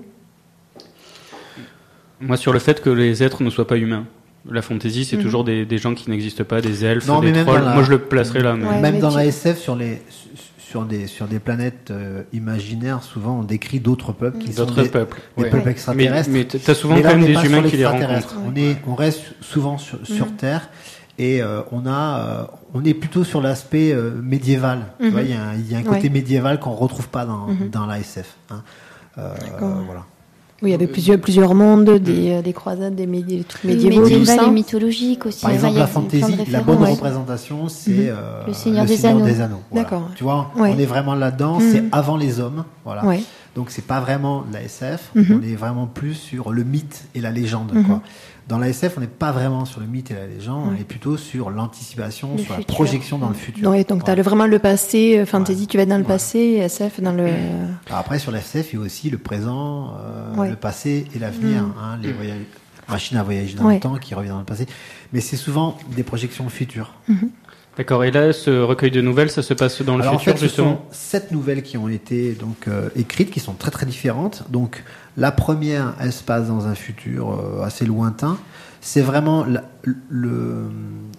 Moi, sur le fait que les êtres ne soient pas humains. La fantasy, c'est Mhm. toujours des, des gens qui n'existent pas, des elfes, Non, mais des même trolls. dans la- Moi, je le placerai là. Mais... Ouais, Même mais dans tu- la S F, sur, les, sur, des, sur des planètes euh, imaginaires, souvent on décrit d'autres peuples qui D'autres sont des, peuples. des ouais. peuples Mais, extraterrestres. mais t'as souvent Mais là, quand on même n'est des pas sur humains qui les l'extraterrestre. rencontrent. On est, on reste souvent sur, sur Terre et euh, on a, euh, on est plutôt sur l'aspect euh, médiéval. Tu Mhm. vois, il y a un, il y a un côté Ouais. médiéval qu'on retrouve pas dans, Mhm. dans la S F. Hein. Euh, D'accord. voilà. Oui, il y avait plusieurs, plusieurs mondes, des, euh, des croisades, des, médi- des trucs Oui, médiévaux, tout médiéval ça. et mythologique aussi. Par Enfin, exemple, il y a la plein de fantasy, la références. bonne Ouais. représentation, c'est Mhm. euh, Le Seigneur des Anneaux. Voilà. D'accord. Tu vois, Ouais. on est vraiment là-dedans. Mhm. C'est avant les hommes. Voilà. Ouais. Donc c'est pas vraiment la S F. Mhm. On est vraiment plus sur le mythe et la légende. Mhm. Quoi. Dans la S F, on n'est pas vraiment sur le mythe et la légende. Ouais. On est plutôt sur l'anticipation, Le sur la futur. projection dans le futur. Ouais, donc tu as Voilà. vraiment le passé, euh, fantasy, Ouais. tu vas être dans le Ouais. passé, et S F dans le... Alors après, sur la S F, il y a aussi le présent, euh, Ouais. le passé et l'avenir. Mhm. Hein, les voyages. machine à voyager dans Ouais. le temps qui revient dans le passé. Mais c'est souvent des projections futures. Mhm. D'accord. Et là, ce recueil de nouvelles, ça se passe dans le Alors, futur, en fait, justement. ce sont sept nouvelles qui ont été donc euh, écrites, qui sont très très différentes. Donc la première, elle se passe dans un futur euh, assez lointain. C'est vraiment la, le,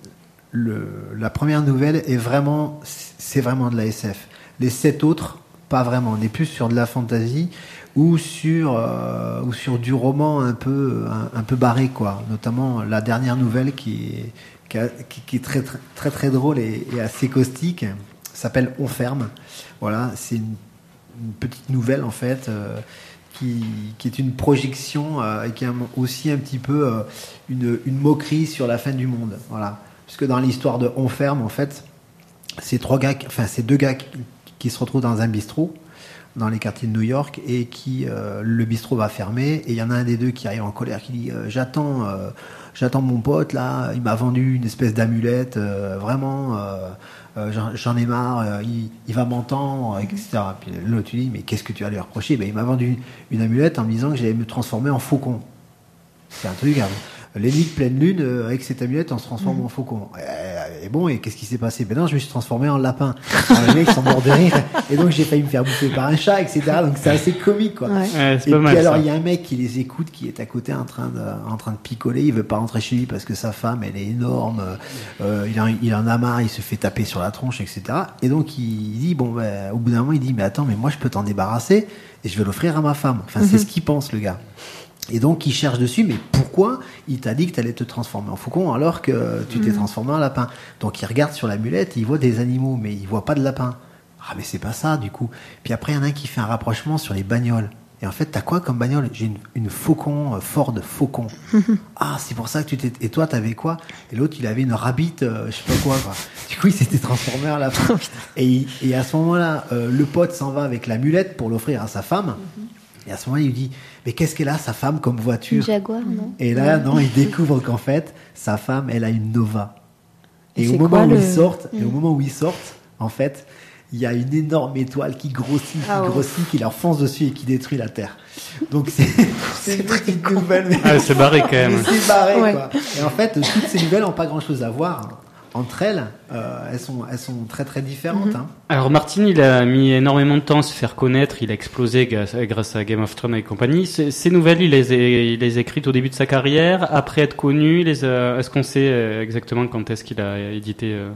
le la première nouvelle est vraiment c'est vraiment de la S F. Les sept autres, pas vraiment. On est plus sur de la fantasy ou sur euh, ou sur du roman un peu un, un peu barré, quoi. Notamment la dernière nouvelle qui est Qui, a, qui, qui est très très très, très drôle et, et assez caustique, s'appelle On ferme. Voilà, c'est une, une petite nouvelle en fait euh, qui, qui est une projection euh, et qui est aussi un petit peu euh, une, une moquerie sur la fin du monde. Voilà, puisque dans l'histoire de On ferme en fait, c'est trois gars, enfin c'est deux gars qui, qui se retrouvent dans un bistrot dans les quartiers de New York et qui euh, le bistrot va fermer et il y en a un des deux qui arrive en colère qui dit euh, j'attends euh, J'attends mon pote là, il m'a vendu une espèce d'amulette, euh, vraiment, euh, euh, j'en, j'en ai marre, euh, il, il va m'entendre, et cetera. Puis l'autre tu dis mais qu'est-ce que tu vas lui reprocher? Ben il m'a vendu une, une amulette en me disant que j'allais me transformer en faucon. C'est un truc. Hein. Les nuits de pleine lune, euh, avec cette amulette, on se transforme mmh. en faucon. Et, et bon, et qu'est-ce qui s'est passé? Ben non, je me suis transformé en lapin. Alors, les mecs sont morts de rire. Et donc, j'ai failli me faire bouffer par un chat, et cetera. Donc, c'est assez comique, quoi. Ouais, c'est et pas puis, mal, alors, ça. il y a un mec qui les écoute, qui est à côté en train de, en train de picoler. Il veut pas rentrer chez lui parce que sa femme, elle est énorme. Euh, il, en, il en a marre, il se fait taper sur la tronche, et cetera. Et donc, il dit, bon, ben, au bout d'un moment, il dit, mais attends, mais moi, je peux t'en débarrasser et je vais l'offrir à ma femme. Enfin, mm-hmm. c'est ce qu'il pense, le gars. Et donc, il cherche dessus, mais pourquoi il t'a dit que tu allais te transformer en faucon alors que tu t'es transformé en lapin? Donc, il regarde sur l'amulette, il voit des animaux, mais il voit pas de lapin. Ah, mais c'est pas ça, du coup. Puis après, il y en a un qui fait un rapprochement sur les bagnoles. Et en fait, t'as quoi comme bagnole? J'ai une, une Faucon, euh, Ford Faucon. Ah, c'est pour ça que tu t'es... Et toi, t'avais quoi? Et l'autre, il avait une Rabbit, euh, je sais pas quoi, quoi. Du coup, il s'était transformé en lapin. et, il, et à ce moment-là, euh, le pote s'en va avec l'amulette pour l'offrir à sa femme. Et à ce moment-là, il lui dit, mais qu'est-ce qu'elle a, sa femme, comme voiture? Une Jaguar, non? Et là, non, il découvre qu'en fait, sa femme, elle a une Nova. Et, et au moment quoi, où le... ils sortent, mmh. et au moment où ils sortent, en fait, il y a une énorme étoile qui grossit, qui ah, grossit, qui leur fonce dessus et qui détruit la Terre. Donc c'est, c'est une petite con. nouvelle. Mais... Ah, c'est barré quand même. C'est barré, ouais. quoi. Et en fait, toutes ces nouvelles n'ont pas grand-chose à voir. Entre elles, euh, elles sont, elles sont très très différentes. Mm-hmm. Hein. Alors Martin, il a mis énormément de temps à se faire connaître, il a explosé grâce à Game of Thrones et compagnie. Ces, ces nouvelles, il les, a, il les a écrites au début de sa carrière, après être connu. Les a, est-ce qu'on sait exactement quand est-ce qu'il a édité, euh,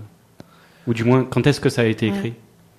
ou du moins quand est-ce que ça a été écrit? Ouais.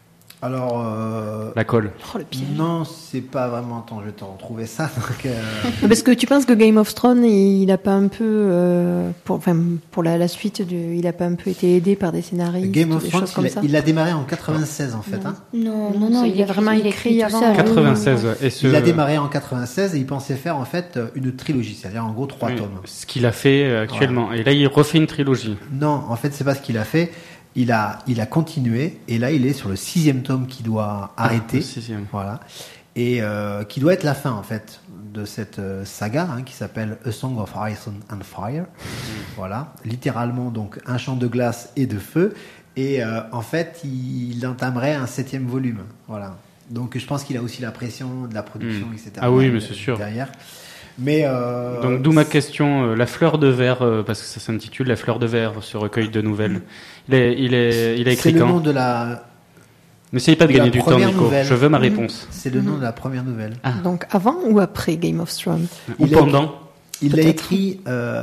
Alors, euh... la colle. Oh, le piège. Non, c'est pas vraiment. Attends, je vais te retrouver ça. Donc, euh... Parce que tu penses que Game of Thrones, il a pas un peu, euh, pour, enfin, pour la, la suite, du, il a pas un peu été aidé par des scénaristes, Game of des Thrones, choses comme il, ça. Il a démarré en quatre-vingt-seize en fait. Non, hein. non, non, non, il, il a vraiment il écrit, écrit avant. quatre-vingt-seize, ouais. Et ce... Il a démarré en quatre-vingt-seize et il pensait faire en fait une trilogie, c'est-à-dire en gros trois oui, tomes. Ce qu'il a fait actuellement. Voilà. Et là, il refait une trilogie. Non, en fait, c'est pas ce qu'il a fait. Il a, il a continué et là il est sur le sixième tome qui doit arrêter, ah, sixième. Voilà, et euh, qui doit être la fin en fait de cette euh, saga hein, qui s'appelle A Song of Ice and Fire, mmh. voilà, littéralement donc un chant de glace et de feu, et euh, en fait il, il entamerait un septième volume, voilà. Donc je pense qu'il a aussi la pression de la production, mmh. et cetera. Ah oui, mais c'est sûr. Derrière. Mais euh, donc d'où ma question, euh, la fleur de verre, euh, parce que ça s'intitule La fleur de verre, ce recueil de nouvelles. Il est, il est, il a écrit c'est quand? Le nom de la. N'essayez pas de, de gagner du temps, Nico. Nouvelle. Je veux ma réponse. C'est le nom mmh. de la première nouvelle. Ah. Donc avant ou après Game of Thrones? Ou il pendant? Il l'a écrit.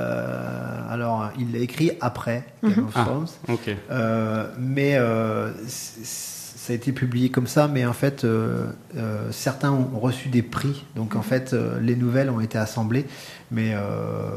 Euh, alors, il l'a écrit après Game mmh. of Thrones. Ah, ok. Euh, mais euh, ça a été publié comme ça, mais en fait, euh, euh, certains ont reçu des prix. Donc, en fait, euh, les nouvelles ont été assemblées. Mais euh,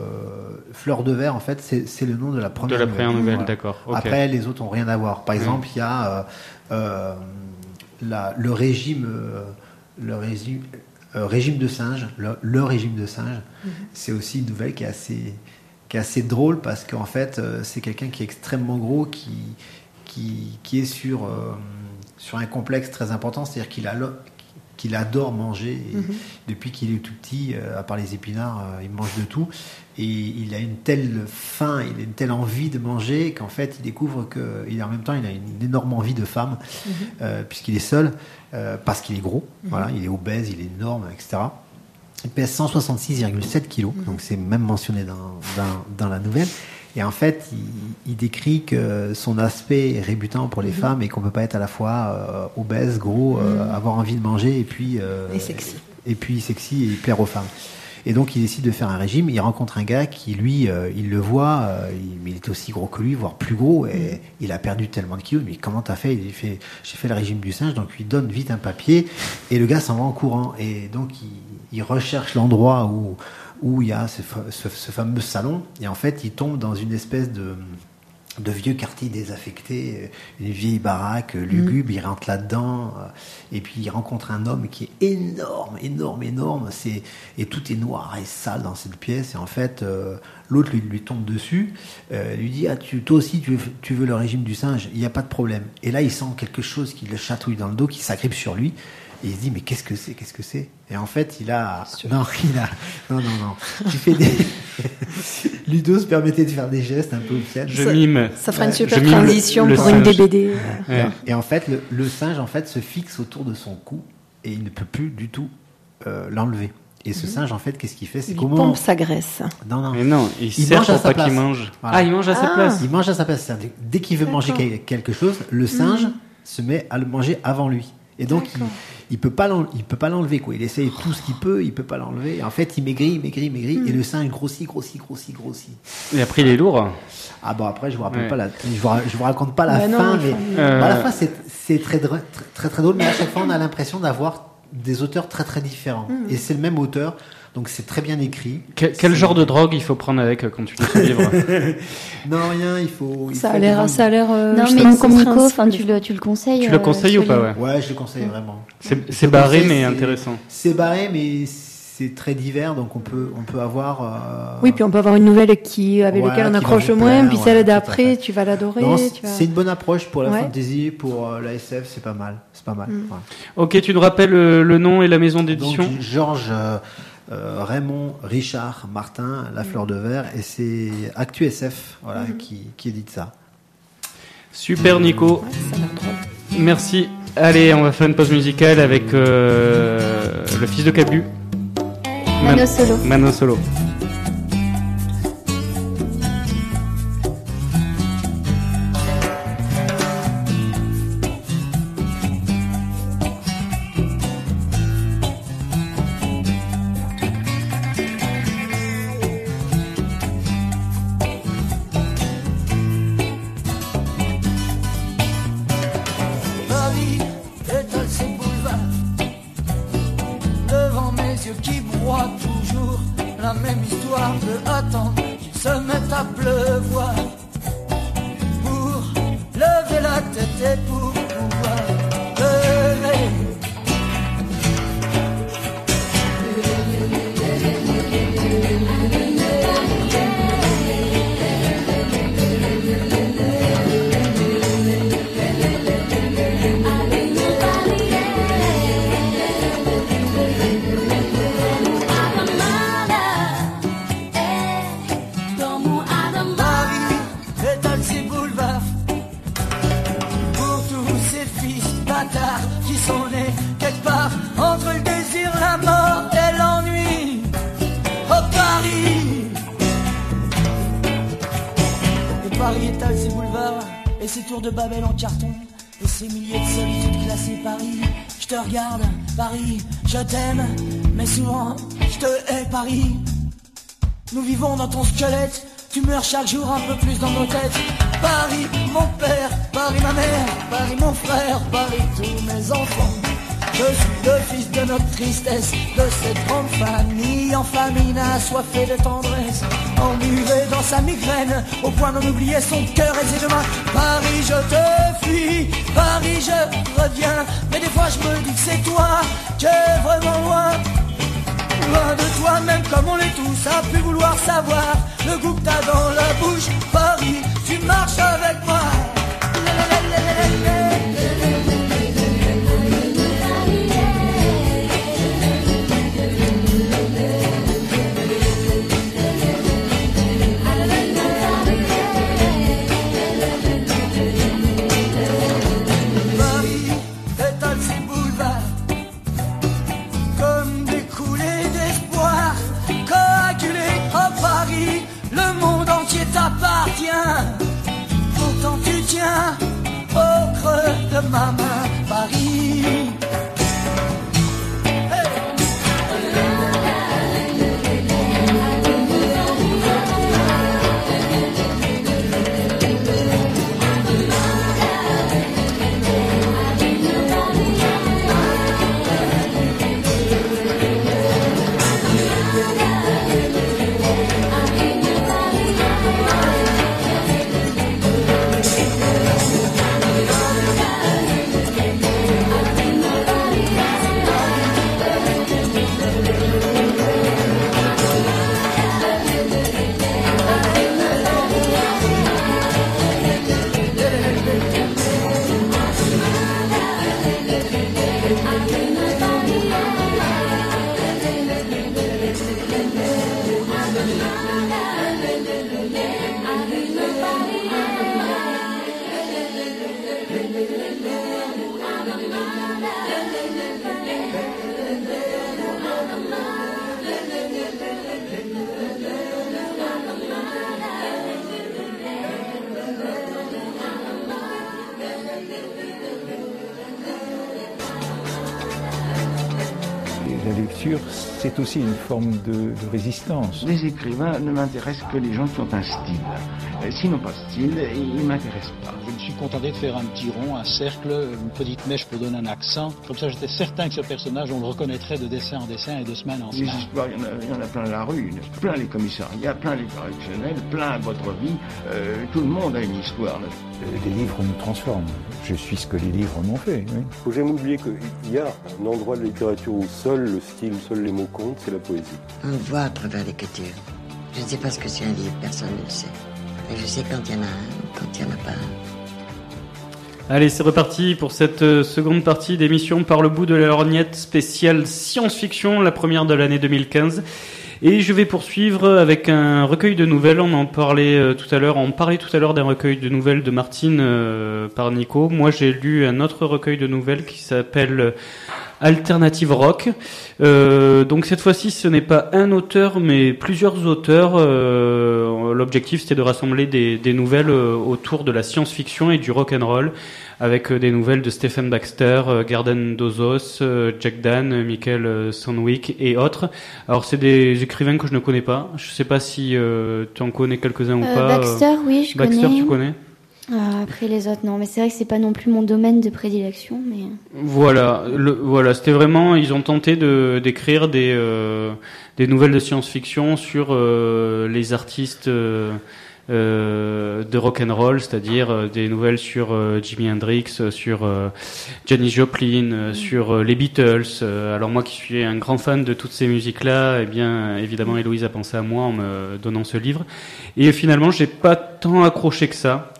Fleur de verre, en fait, c'est, c'est le nom de la première nouvelle. De la nouvelle. première nouvelle, Voilà. d'accord. Okay. Après, les autres n'ont rien à voir. Par exemple, il mmh. y a euh, euh, la, le régime, euh, le régime, euh, régime de singe, le, le régime de singe. Mmh. C'est aussi une nouvelle qui est assez, qui est assez drôle parce qu'en fait, euh, c'est quelqu'un qui est extrêmement gros, qui, qui, qui est sur euh, sur un complexe très important, c'est-à-dire qu'il a qu'il adore manger et mmh. depuis qu'il est tout petit, euh, à part les épinards, euh, il mange de tout et il a une telle faim, il a une telle envie de manger qu'en fait il découvre que il, en même temps il a une énorme envie de femme mmh. euh, puisqu'il est seul, euh, parce qu'il est gros, mmh. voilà, il est obèse, il est énorme, et cetera. Il pèse cent soixante-six virgule sept kilos, donc c'est même mentionné dans, dans, dans la nouvelle. Et en fait, il, il décrit que son aspect est rébutant pour les mmh. femmes et qu'on peut pas être à la fois euh, obèse, gros, euh, mmh. avoir envie de manger et puis euh, et sexy. Et puis sexy et plaire aux femmes. Et donc il décide de faire un régime. Il rencontre un gars qui, lui, euh, il le voit, euh, il, il est aussi gros que lui, voire plus gros. Et mmh. il a perdu tellement de kilos. Mais comment t'as fait? Il fait, j'ai fait le régime du singe. Donc il donne vite un papier et le gars s'en va en courant. Et donc il, il recherche l'endroit où où il y a ce, ce, ce fameux salon. Et en fait, il tombe dans une espèce de de vieux quartier désaffecté, une vieille baraque lugubre, mmh. il rentre là-dedans, et puis il rencontre un homme qui est énorme, énorme, énorme, c'est, et tout est noir et sale dans cette pièce, et en fait, euh, l'autre lui, lui tombe dessus, euh, lui dit, ah, tu, toi aussi, tu veux, tu veux le régime du singe, il n'y a pas de problème. Et là, il sent quelque chose qui le chatouille dans le dos, qui s'agrippe sur lui, et il se dit, mais qu'est-ce que c'est, qu'est-ce que c'est? Et en fait, il a, non, il a, non, non, non, tu fais des, Ludo se permettait de faire des gestes un peu obscènes. Je mime. Ça fera une super transition pour une D B D. Ouais. Et en fait, le, le singe, en fait, se fixe autour de son cou et il ne peut plus du tout euh, l'enlever. Et ce mmh. singe, en fait, qu'est-ce qu'il fait? C'est il comment pompe sa graisse. Non, non. Mais non, il, il sert pour pas qu'il mange. Voilà. Ah, il mange à sa ah. place. Il mange à sa place. Dès qu'il veut D'accord. manger quelque chose, le singe mmh. se met à le manger avant lui. Et donc, il, il peut pas l'en, il peut pas l'enlever, quoi. Il essaye tout ce qu'il peut, il peut pas l'enlever. Et en fait, il maigrit, maigrit, maigrit, mmh. et le singe grossit, grossit, grossit, grossit. Et après, il est lourd. Ah bon, après, je vous rappelle ouais. pas la, je vous, je vous raconte pas la bah fin, non, mais euh... bah, à la fin, c'est, c'est très, très, très, très drôle. Mais à chaque fois, on a l'impression d'avoir des auteurs très, très différents. Mmh. Et c'est le même auteur. Donc c'est très bien écrit. Quel, quel genre de drogue il faut prendre avec quand tu lis ce livre? Non, rien, il faut... Il ça, faut a l'air, ça a l'air... Euh, non, mais Nico, enfin, tu le, tu le conseilles. Tu le conseilles euh, ou pas, ouais? Ouais, je le conseille vraiment. C'est, c'est barré, conseille, mais c'est, intéressant. C'est barré, mais c'est très divers, donc on peut, on peut avoir... Euh... Oui, puis on peut avoir une nouvelle qui, avec ouais, laquelle on accroche moins, plaire, puis celle ouais, d'après, tu vas l'adorer. Non, tu vas... C'est une bonne approche pour la ouais. fantasy, pour euh, la S F, c'est pas mal. C'est pas mal. Mm. Ouais. Ok, tu nous rappelles le, le nom et la maison d'édition? Donc, Georges... Euh, Euh, Raymond Richard Martin, La Fleur de Verre, et c'est Actu S F voilà, mmh. qui, qui édite ça. Super Nico, ouais, ça a l'air drôle. Merci. Allez, on va faire une pause musicale avec euh, le fils de Cabu, Mano Man- Solo. Mano Solo. Je t'aime, mais souvent je te hais Paris. Nous vivons dans ton squelette, tu meurs chaque jour un peu plus dans nos têtes. Paris, mon père, Paris ma mère, Paris mon frère, Paris tous mes enfants. Je suis le fils de notre tristesse, de cette grande famille en famine assoiffée de tendresse, emmuré dans sa migraine, au point d'en oublier son cœur et ses deux mains. Paris, je te fuis, Paris, je reviens, mais des fois je me dis que c'est toi qui es vraiment loin. Loin de toi, même comme on l'est tous, à plus vouloir savoir le goût que t'as dans la bouche. Paris, tu marches avec moi. Paris étale ses boulevards comme des coulées d'espoir. de ma main, Paris. La lecture, c'est aussi une forme de, de résistance. Les écrivains ne m'intéressent que les gens qui ont un style. Euh, S'ils n'ont pas de style, ils ne m'intéressent pas. Je me suis contenté de faire un petit rond, un cercle, une petite mèche pour donner un accent. Comme ça, j'étais certain que ce personnage, on le reconnaîtrait de dessin en dessin et de semaine en Les semaine. histoires, il y, en a, il y en a plein la rue, plein les commissariats, plein les correctionnels, plein votre vie. Euh, tout le monde a une histoire. Là. Les livres nous transforment. Je suis ce que les livres m'ont fait. Oui. Faut jamais oublier qu'il y a un endroit de la littérature où seul le style, seuls les mots comptent, c'est la poésie. On le voit à travers l'écriture. Je ne sais pas ce que c'est un livre, personne ne le sait. Mais je sais quand il y en a un, quand il n'y en a pas un. Allez, c'est reparti pour cette euh, seconde partie d'émission Par le bout de la lorgnette spéciale science-fiction, la première de l'année deux mille quinze. Et je vais poursuivre avec un recueil de nouvelles. On en parlait euh, tout à l'heure. On parlait tout à l'heure d'un recueil de nouvelles de Martine euh, par Nico. Moi, j'ai lu un autre recueil de nouvelles qui s'appelle Alternative Rock. Euh, donc cette fois-ci, ce n'est pas un auteur, mais plusieurs auteurs. Euh, l'objectif, c'était de rassembler des, des nouvelles euh, autour de la science-fiction et du rock and roll, avec euh, des nouvelles de Stephen Baxter, euh, Garden Dozos, euh, Jack Dan, euh, Michael euh, Sandwick et autres. Alors c'est des écrivains que je ne connais pas. Je sais pas si euh, tu en connais quelques-uns ou Euh, pas. Baxter, oui, je Baxter, connais. tu connais? Euh, après les autres, non. Mais c'est vrai que c'est pas non plus mon domaine de prédilection. Mais Voilà, le, voilà, c'était vraiment, ils ont tenté de d'écrire des euh, des nouvelles de science-fiction sur euh, les artistes euh, euh, de rock and roll, c'est-à-dire euh, des nouvelles sur euh, Jimi Hendrix, euh, sur euh, Janis Joplin, euh, sur euh, les Beatles. Euh, alors moi qui suis un grand fan de toutes ces musiques-là, eh bien évidemment Héloïse a pensé à moi en me donnant ce livre. Et finalement, j'ai pas tant accroché que ça.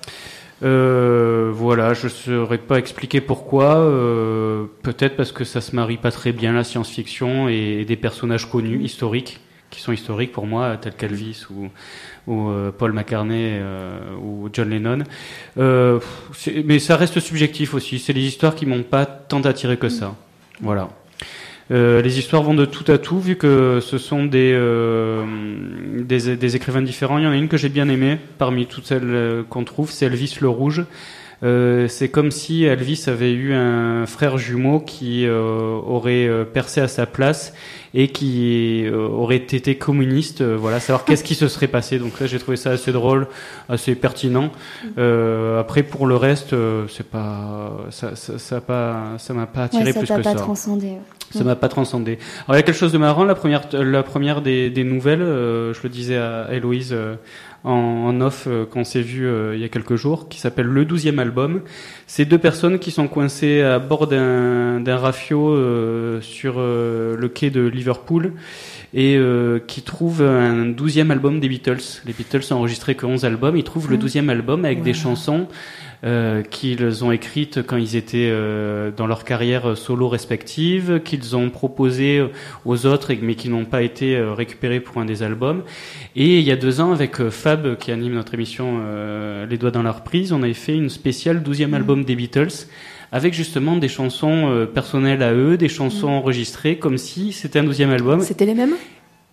Euh, voilà, je saurais pas expliquer pourquoi. Euh, peut-être parce que ça se marie pas très bien, la science-fiction et, et des personnages connus, historiques, qui sont historiques pour moi, tels qu'Elvis ou, ou euh, Paul McCartney euh, ou John Lennon. Euh, c'est, mais ça reste subjectif aussi. C'est des histoires qui m'ont pas tant attiré que ça. Voilà. Euh, les histoires vont de tout à tout, vu que ce sont des, euh, des, des écrivains différents. Il y en a une que j'ai bien aimée, parmi toutes celles qu'on trouve, c'est Elvis le Rouge. Euh, c'est comme si Elvis avait eu un frère jumeau qui euh, aurait euh, percé à sa place et qui euh, aurait été communiste. Euh, voilà, savoir qu'est-ce qui se serait passé. Donc là, j'ai trouvé ça assez drôle, assez pertinent. Euh, après, pour le reste, euh, c'est pas, ça, ça, ça, a pas, ça m'a pas attiré ouais, ça plus t'a que pas ça. transcendé. Ouais. Ça m'a pas transcendé. Alors il y a quelque chose de marrant. La première, la première des, des nouvelles, euh, je le disais à Héloïse euh, en, en off euh, quand on s'est vu euh, il y a quelques jours, qui s'appelle Le douzième album. C'est deux personnes qui sont coincées à bord d'un, d'un rafio euh, sur euh, le quai de Liverpool et euh, qui trouvent un douzième album des Beatles. Les Beatles ont enregistré que onze albums. Ils trouvent mmh. le douzième album avec voilà. des chansons Euh, qu'ils ont écrites quand ils étaient euh, dans leur carrière solo respective, qu'ils ont proposé aux autres mais qui n'ont pas été euh, récupérés pour un des albums. Et il y a deux ans, avec euh, Fab qui anime notre émission euh, Les Doigts dans la reprise, on avait fait une spéciale douzième mmh. album des Beatles avec justement des chansons euh, personnelles à eux, des chansons mmh. enregistrées comme si c'était un douzième album. C'était les mêmes ?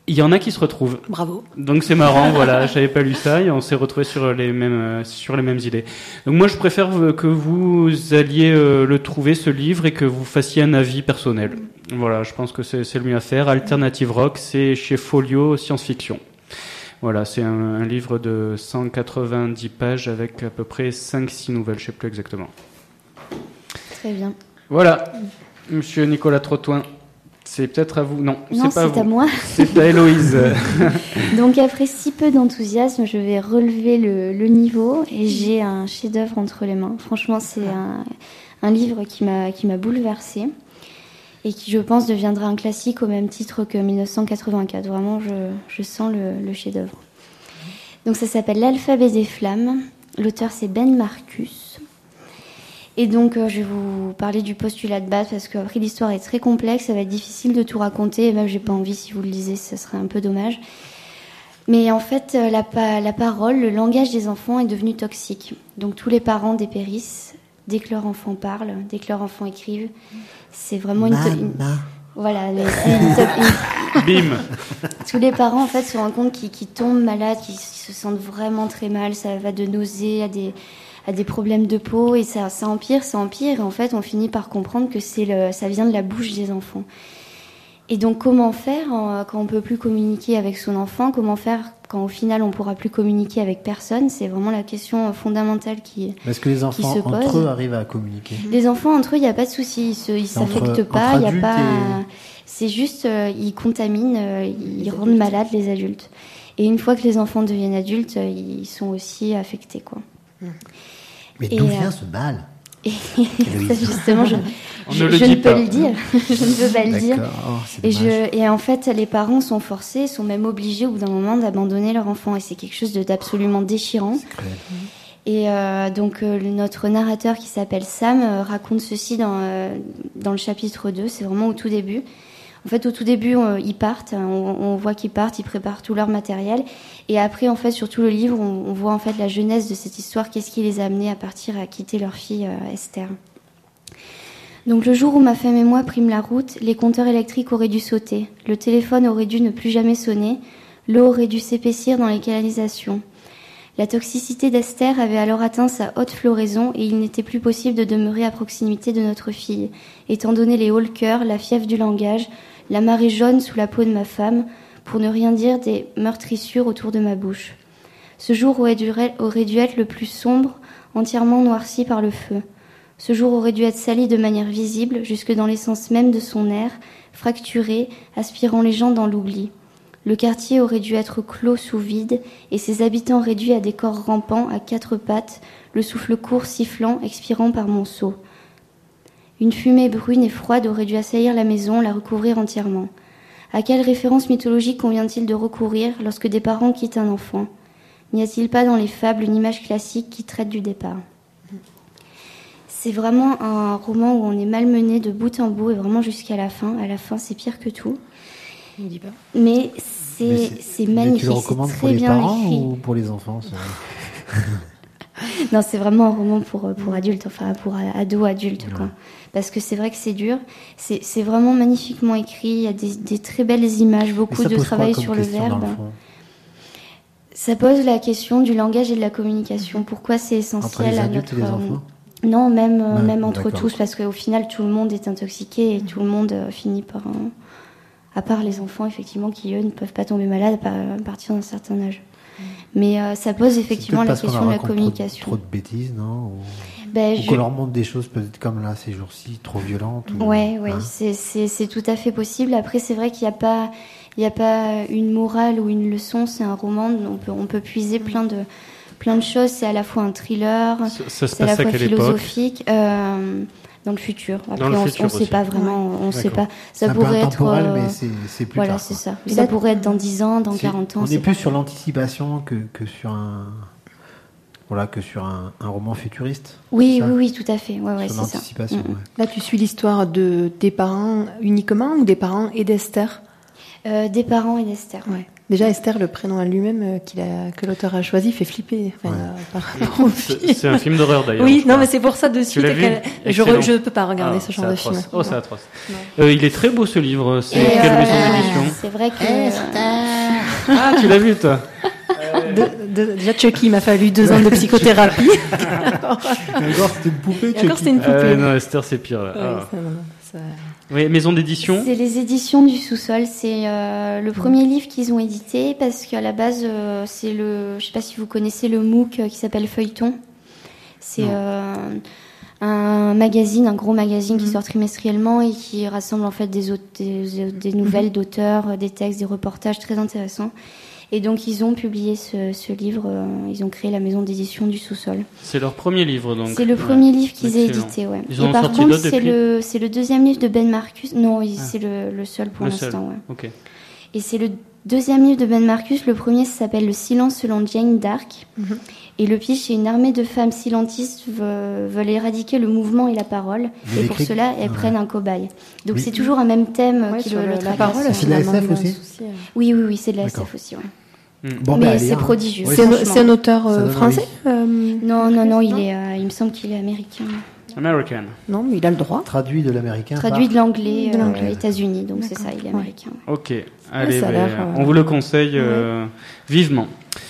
Il y en a qui se retrouvent. Bravo. Donc c'est marrant, voilà, j'avais pas lu ça et on s'est retrouvés sur les mêmes euh, sur les mêmes idées. Donc moi je préfère que vous alliez euh, le trouver ce livre et que vous fassiez un avis personnel. Voilà, je pense que c'est, c'est le mieux à faire. Alternative Rock, c'est chez Folio Science-Fiction. Voilà, c'est un, un livre de cent quatre-vingt-dix pages avec à peu près cinq six nouvelles, je sais plus exactement. Très bien. Voilà, Monsieur Nicolas Trottoin. C'est peut-être à vous. Non, non c'est pas c'est vous. à moi. C'est à Héloïse. Donc après si peu d'enthousiasme, je vais relever le, le niveau et j'ai un chef-d'œuvre entre les mains. Franchement, c'est un, un livre qui m'a qui m'a bouleversée et qui, je pense, deviendra un classique au même titre que mille neuf cent quatre-vingt-quatre. Vraiment, je, je sens le, le chef-d'œuvre. Donc ça s'appelle L'Alphabet des Flammes. L'auteur, c'est Ben Marcus. Et donc, euh, je vais vous parler du postulat de base parce qu'après, l'histoire est très complexe, ça va être difficile de tout raconter, et même, j'ai pas envie, si vous le lisez, ça serait un peu dommage. Mais en fait, euh, la, pa- la parole, le langage des enfants est devenu toxique. Donc, tous les parents dépérissent dès que leur enfant parle, dès que leur enfant écrive. C'est vraiment une... To- une... Voilà, mais c'est une... To- une... Bim. Tous les parents, en fait, se rendent compte qu'ils, qu'ils tombent malades, qu'ils se sentent vraiment très mal, ça va de nausées à des... à des problèmes de peau et ça, ça empire, ça empire et en fait on finit par comprendre que c'est le, ça vient de la bouche des enfants. Et donc comment faire euh, quand on peut plus communiquer avec son enfant, comment faire quand au final on pourra plus communiquer avec personne, c'est vraiment la question fondamentale qui, Est-ce que les enfants qui se pose. entre eux arrivent à communiquer? Les enfants entre eux, il n'y a pas de souci, ils se, ils s'affectent pas, il y a pas, et... c'est juste euh, ils contaminent, euh, ils les rendent adultes. malades les adultes. Et une fois que les enfants deviennent adultes, euh, ils sont aussi affectés quoi. Mmh. Mais d'où et vient euh... ce mal? Et ça, justement, je, je, ne, je le ne peux pas. le dire. je ne peux pas le dire. Oh, et, je, et en fait, les parents sont forcés, sont même obligés au bout d'un moment d'abandonner leur enfant. Et c'est quelque chose de, d'absolument déchirant. Et euh, donc, euh, notre narrateur qui s'appelle Sam euh, raconte ceci dans, euh, dans le chapitre deux. C'est vraiment au tout début. En fait, au tout début, on, ils partent, on, on voit qu'ils partent, ils préparent tout leur matériel. Et après, en fait, sur tout le livre, on, on voit en fait la genèse de cette histoire, qu'est-ce qui les a amenés à partir, à quitter leur fille euh, Esther. Donc le jour où ma femme et moi prîmes la route, les compteurs électriques auraient dû sauter, le téléphone aurait dû ne plus jamais sonner, l'eau aurait dû s'épaissir dans les canalisations. La toxicité d'Esther avait alors atteint sa haute floraison et il n'était plus possible de demeurer à proximité de notre fille, étant donné les hauts le cœur, la fièvre du langage, la marée jaune sous la peau de ma femme, pour ne rien dire des meurtrissures autour de ma bouche. Ce jour aurait dû, aurait dû être le plus sombre, entièrement noirci par le feu. Ce jour aurait dû être sali de manière visible, jusque dans l'essence même de son air, fracturé, aspirant les gens dans l'oubli. Le quartier aurait dû être clos sous vide, et ses habitants réduits à des corps rampants à quatre pattes, le souffle court sifflant, expirant par monceaux. Une fumée brune et froide aurait dû assaillir la maison, la recouvrir entièrement. À quelle référence mythologique convient-il de recourir lorsque des parents quittent un enfant? N'y a-t-il pas dans les fables une image classique qui traite du départ? C'est vraiment un roman où on est malmené de bout en bout et vraiment jusqu'à la fin. À la fin, c'est pire que tout. On dit pas. Mais c'est, mais c'est, c'est magnifique. Tu le recommandes c'est pour les bien parents écrit. ou pour les enfants? Non, c'est vraiment un roman pour, pour adultes, enfin pour ados, adultes, ouais. Quoi. Parce que c'est vrai que c'est dur. C'est, c'est vraiment magnifiquement écrit. Il y a des, des très belles images, beaucoup de travail sur le verbe. Ça pose la question du langage et de la communication. Pourquoi c'est essentiel entre les à adultes notre... et les enfants? Non, même, ouais, même entre d'accord. tous, parce qu'au final, tout le monde est intoxiqué et tout le monde euh, finit par... Euh, à part les enfants, effectivement, qui, eux, ne peuvent pas tomber malades à partir d'un certain âge. Mais euh, ça pose effectivement la question de la communication. Trop, trop de bêtises, non? Ou, ben, ou je... qu'on leur montre des choses peut-être comme là ces jours-ci, trop violentes. Ou... Ouais, ouais, hein c'est, c'est, c'est tout à fait possible. Après, c'est vrai qu'il n'y a pas, il y a pas une morale ou une leçon. C'est un roman. On peut, on peut puiser plein de, plein de choses. C'est à la fois un thriller, ça, ça se c'est à la passe fois à philosophique. Euh, dans le futur. Après, dans le on futur ne sait pas vraiment. Ouais. On sait pas. Ça c'est pourrait être. Euh... mais c'est, c'est plus voilà, tard. c'est quoi. ça. Mais ça pourrait être dans dix ans, dans c'est, quarante ans. On c'est est plus pas... sur l'anticipation que, que sur un. Voilà, que sur un, un roman futuriste. Oui, oui, oui, tout à fait. Ouais, ouais, sur c'est l'anticipation. ça. Ouais. Là, tu suis l'histoire de des parents uniquement ou des parents et d'Esther? Euh, des parents et d'Esther. Ouais. Déjà, Esther, le prénom à lui-même euh, qu'il a, que l'auteur a choisi, fait flipper. Enfin, ouais. euh, par rapport au film. C'est, c'est un film d'horreur d'ailleurs. Oui, non, mais c'est pour ça de suite. Tu l'as vu je re, je peux pas regarder ah, ce genre de film. Oh, c'est atroce. Euh, il est très beau ce livre. C'est et quelle euh, maison d'édition? C'est vrai que. Esther. Ah, tu l'as vu, toi. De- de- déjà, Chucky m'a fallu deux ans de psychothérapie. Encore, c'était une poupée, Encore, c'était une poupée. Euh, non, Esther, c'est pire. Là. Oui, Ah. ça, non, ça- Oui, maison d'édition. C'est les éditions du sous-sol. C'est euh, le premier livre qu'ils ont édité parce qu'à la base, euh, c'est le. Je sais pas si vous connaissez le MOOC euh, qui s'appelle Feuilleton. C'est euh, un magazine, un gros magazine qui sort trimestriellement et qui rassemble en fait des, aute- des, des nouvelles d'auteurs, des textes, des reportages très intéressants. Et donc ils ont publié ce, ce livre. euh, ils ont créé la maison d'édition du sous-sol. C'est leur premier livre, donc. C'est le premier Ouais. livre qu'ils aient Excellent. édité, ouais. Ils en Et ont par sorti contre, d'autres c'est depuis le, c'est le deuxième livre de Ben Marcus. Non, il- Ah. c'est le, le seul pour Le seul. l'instant, ouais. Ok. Et c'est le deuxième livre de Ben Marcus. Le premier, ça s'appelle Le silence selon Jane Dark. Mhm. Et le pitch, c'est une armée de femmes silentistes veut- veulent éradiquer le mouvement et la parole. Mais et pour l'écrit- cela, elles Ouais. prennent un cobaye. Donc Oui. c'est toujours un même thème Ouais, qui sur le, le- le la traverse. parole, C'est de la finalement, S F il a un aussi souci, euh. Oui, oui, oui, c'est de la D'accord. S F aussi, ouais. Bon, Mais bah, allez, c'est hein. prodigieux. Ouais, C'est un, franchement. c'est un auteur euh, Ça donne français euh, Non, non, non, il, est, euh, il me semble qu'il est américain. American. Non, mais il a le droit. Traduit de l'américain. Traduit par- de l'anglais, De euh, l'anglais. États-Unis, donc c'est D'accord. ça, il est Ouais. américain. Ok. Allez, ça a ben, l'air, euh, on vous le conseille euh, vivement.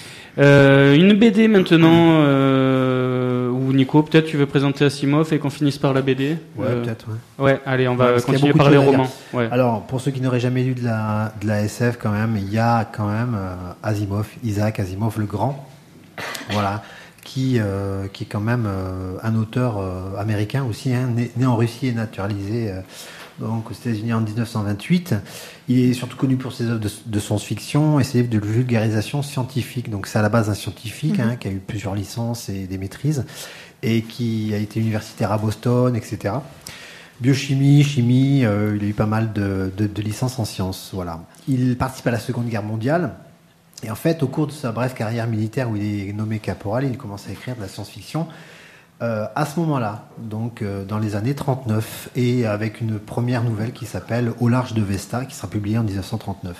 Euh, une B D maintenant, euh, ou Nico, peut-être tu veux présenter Asimov et qu'on finisse par la B D. Ouais, Euh, peut-être, ouais. Ouais, allez, on Ouais, va parce qu'il y a continuer beaucoup par de les choses à romans. dire. Ouais. Alors, pour ceux qui n'auraient jamais lu de la, de la S F, quand même, il y a quand même euh, Asimov, Isaac Asimov le Grand, voilà, qui, euh, qui est quand même euh, un auteur euh, américain aussi, hein, né, né en Russie et naturalisé euh, donc aux États-Unis en dix-neuf cent vingt-huit. Il est surtout connu pour ses œuvres de, de science-fiction et ses livres de vulgarisation scientifique. Donc, c'est à la base un scientifique Mhm. hein, qui a eu plusieurs licences et des maîtrises et qui a été universitaire à Boston, et cetera. Biochimie, chimie, euh, il a eu pas mal de, de, de licences en sciences. Voilà. Il participe à la Seconde Guerre mondiale. Et en fait, au cours de sa brève carrière militaire où il est nommé caporal, il commence à écrire de la science-fiction euh, à ce moment-là, donc euh, dans les années trente-neuf, et avec une première nouvelle qui s'appelle Au large de Vesta, qui sera publiée en dix-neuf cent trente-neuf.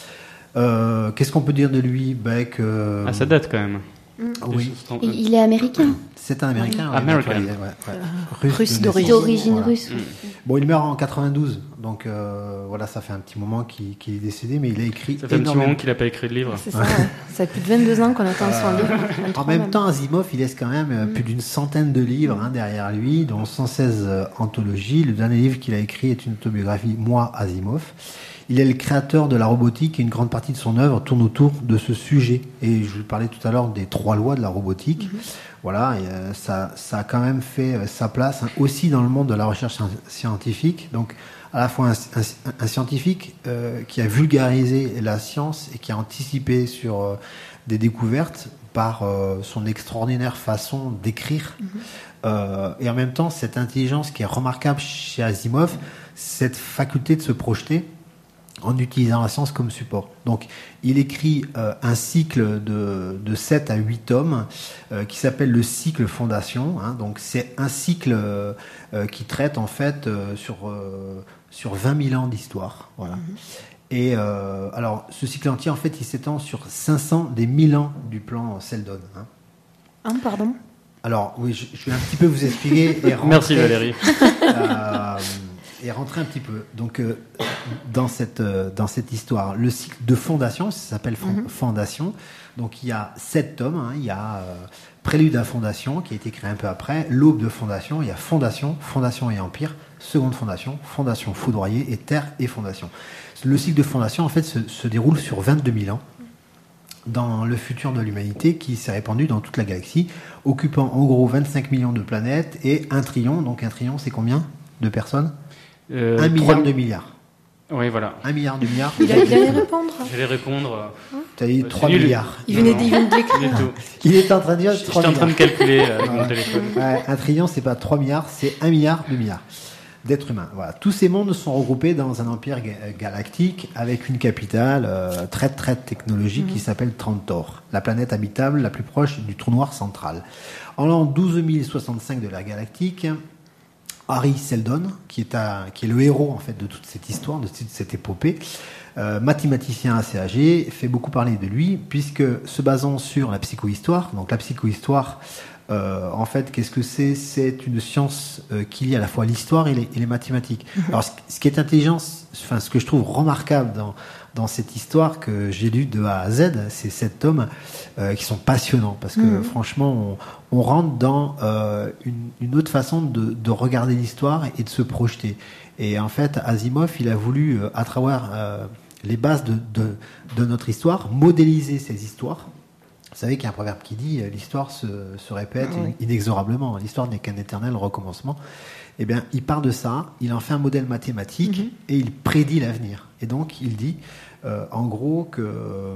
Euh, Qu'est-ce qu'on peut dire de lui ben, que... Ah, ça date quand même. Oui. Il, il est américain. C'est un Américain. ouais, American. naturalisé, ouais, ouais. Euh, russe de d'origine. naissance. D'origine Voilà. russe. oui. Bon, il meurt en quatre-vingt-douze, donc euh, voilà, ça fait un petit moment qu'il qu'il est décédé, mais il a écrit Ça fait un petit énormément. moment qu'il n'a pas écrit de livre. C'est ça, ouais. Ça fait plus de vingt-deux ans qu'on attend son livre. En vingt-trois même temps, Asimov, il laisse quand même euh, Mm. plus d'une centaine de livres hein, derrière lui, dont cent seize euh, anthologies. Le dernier livre qu'il a écrit est une autobiographie, Moi, Asimov. Il est le créateur de la robotique et une grande partie de son œuvre tourne autour de ce sujet. Et je vous parlais tout à l'heure des trois lois de la robotique. Voilà, et, euh, ça, ça a quand même fait euh, sa place hein, aussi dans le monde de la recherche scien- scientifique. Donc, à la fois un, un- un scientifique euh, qui a vulgarisé la science et qui a anticipé sur euh, des découvertes par euh, son extraordinaire façon d'écrire. Euh, et en même temps, cette intelligence qui est remarquable chez Asimov, cette faculté de se projeter en utilisant la science comme support. Donc, il écrit euh, un cycle de, de sept à huit tomes euh, qui s'appelle le cycle Fondation. Hein. Donc, c'est un cycle euh, euh, qui traite en fait euh, sur, euh, sur vingt mille ans d'histoire. Voilà. Et euh, alors, ce cycle entier, en fait, il s'étend sur cinq cents des mille ans du plan Seldon. Hein. Ah, pardon. Alors, oui, je, je vais un petit peu vous expliquer. Et rentrer, Merci Valérie. euh, et rentrer un petit peu. Donc, euh, dans, cette, euh, dans cette histoire, le cycle de fondation, ça s'appelle fond- Mhm. Fondation. Donc, il y a sept tomes. Hein. Il y a euh, Prélude à Fondation, qui a été créé un peu après. L'Aube de Fondation. Il y a Fondation, Fondation et Empire. Seconde Fondation, Fondation foudroyée et Terre et Fondation. Le cycle de Fondation, en fait, se, se déroule sur vingt-deux mille ans dans le futur de l'humanité qui s'est répandu dans toute la galaxie, occupant en gros vingt-cinq millions de planètes et un trillion. Donc un trillion, c'est combien de personnes Euh, Un milliard trois- de milliards. Oui, voilà. Un milliard de milliards. Il, a- il allait répondre. J'allais répondre. T'as dit Bah, trois c'est nul. milliards. Il venait, Non, il venait de non. l'écrire. Du tout. Il est en train de dire J'étais trois en train de milliards. calculer euh, avec mon Ouais. téléphone. Ouais, un trillion, c'est pas trois milliards, c'est un milliard de milliards d'êtres humains. Voilà. Tous ces mondes sont regroupés dans un empire ga- galactique avec une capitale euh, très très technologique qui s'appelle Trantor, la planète habitable la plus proche du trou noir central. En l'an douze mille soixante-cinq de l'ère galactique, Harry Seldon, qui est, à- qui est le héros en fait de toute cette histoire, de toute cette épopée, euh, mathématicien assez âgé, fait beaucoup parler de lui, puisque se basant sur la psychohistoire, donc la psychohistoire Euh, en fait, qu'est-ce que c'est? C'est une science euh, qui lie à la fois l'histoire et les, et les mathématiques. Mm-hmm. Alors, ce, ce qui est intelligent, enfin, ce que je trouve remarquable dans, dans cette histoire que j'ai lue de A à Z, c'est sept tomes euh, qui sont passionnants parce que mm-hmm. franchement, on, on rentre dans euh, une, une autre façon de, de regarder l'histoire et de se projeter. Et en fait, Asimov, il a voulu, euh, à travers euh, les bases de, de, de notre histoire, modéliser ces histoires. Vous savez qu'il y a un proverbe qui dit euh, l'histoire se, se répète ah, oui. inexorablement. L'histoire n'est qu'un éternel recommencement. Eh bien, il part de ça, il en fait un modèle mathématique mm-hmm. et il prédit l'avenir. Et donc, il dit, euh, en gros, que,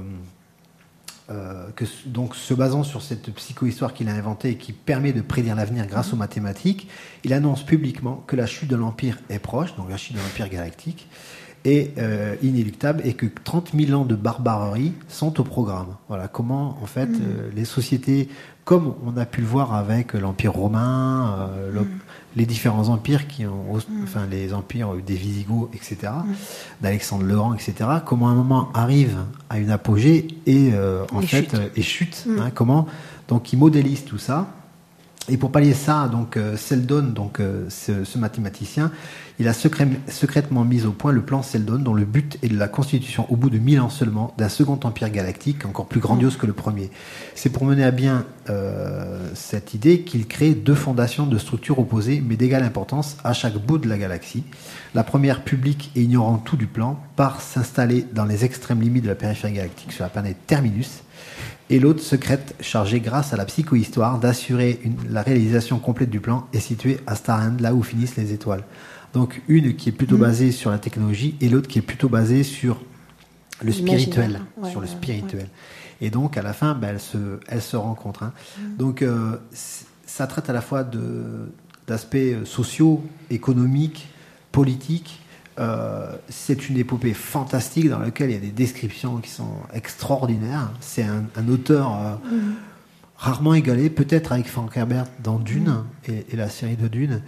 euh, que donc, se basant sur cette psychohistoire qu'il a inventée et qui permet de prédire l'avenir grâce mm-hmm. aux mathématiques, il annonce publiquement que la chute de l'Empire est proche, donc la chute de l'Empire galactique, est euh, inéluctable et que trente mille ans de barbarie sont au programme. Voilà comment, en fait, mmh. euh, les sociétés, comme on a pu le voir avec l'Empire romain, euh, le, mmh. les différents empires qui ont, mmh. enfin les empires des Visigoths, et cetera, mmh. d'Alexandre le Grand, et cetera, comment à un moment arrive à une apogée et euh, en et fait chute. Euh, et chute. Mmh. Hein, comment donc ils modélisent tout ça. Et pour pallier ça, donc euh, Seldon, donc euh, ce, ce mathématicien, il a secré, secrètement mis au point le plan Seldon, dont le but est de la constitution, au bout de mille ans seulement, d'un second empire galactique, encore plus grandiose que le premier. C'est pour mener à bien euh, cette idée qu'il crée deux fondations de structures opposées, mais d'égale importance, à chaque bout de la galaxie. La première, publique et ignorant tout du plan, part s'installer dans les extrêmes limites de la périphérie galactique, sur la planète Terminus. Et l'autre secrète, chargée grâce à la psychohistoire d'assurer une, la réalisation complète du plan, est située à Star End, là où finissent les étoiles. Donc une qui est plutôt mmh. basée sur la technologie et l'autre qui est plutôt basée sur le spirituel, ouais, sur le spirituel. Ouais. Et donc à la fin, ben, elles se, elles se rencontrent. Hein. Mmh. Donc euh, ça traite à la fois de, d'aspects sociaux, économiques, politiques. Euh, c'est une épopée fantastique dans laquelle il y a des descriptions qui sont extraordinaires. C'est un, un auteur euh, mmh. rarement égalé, peut-être avec Frank Herbert dans Dune mmh. et, et la série de Dune.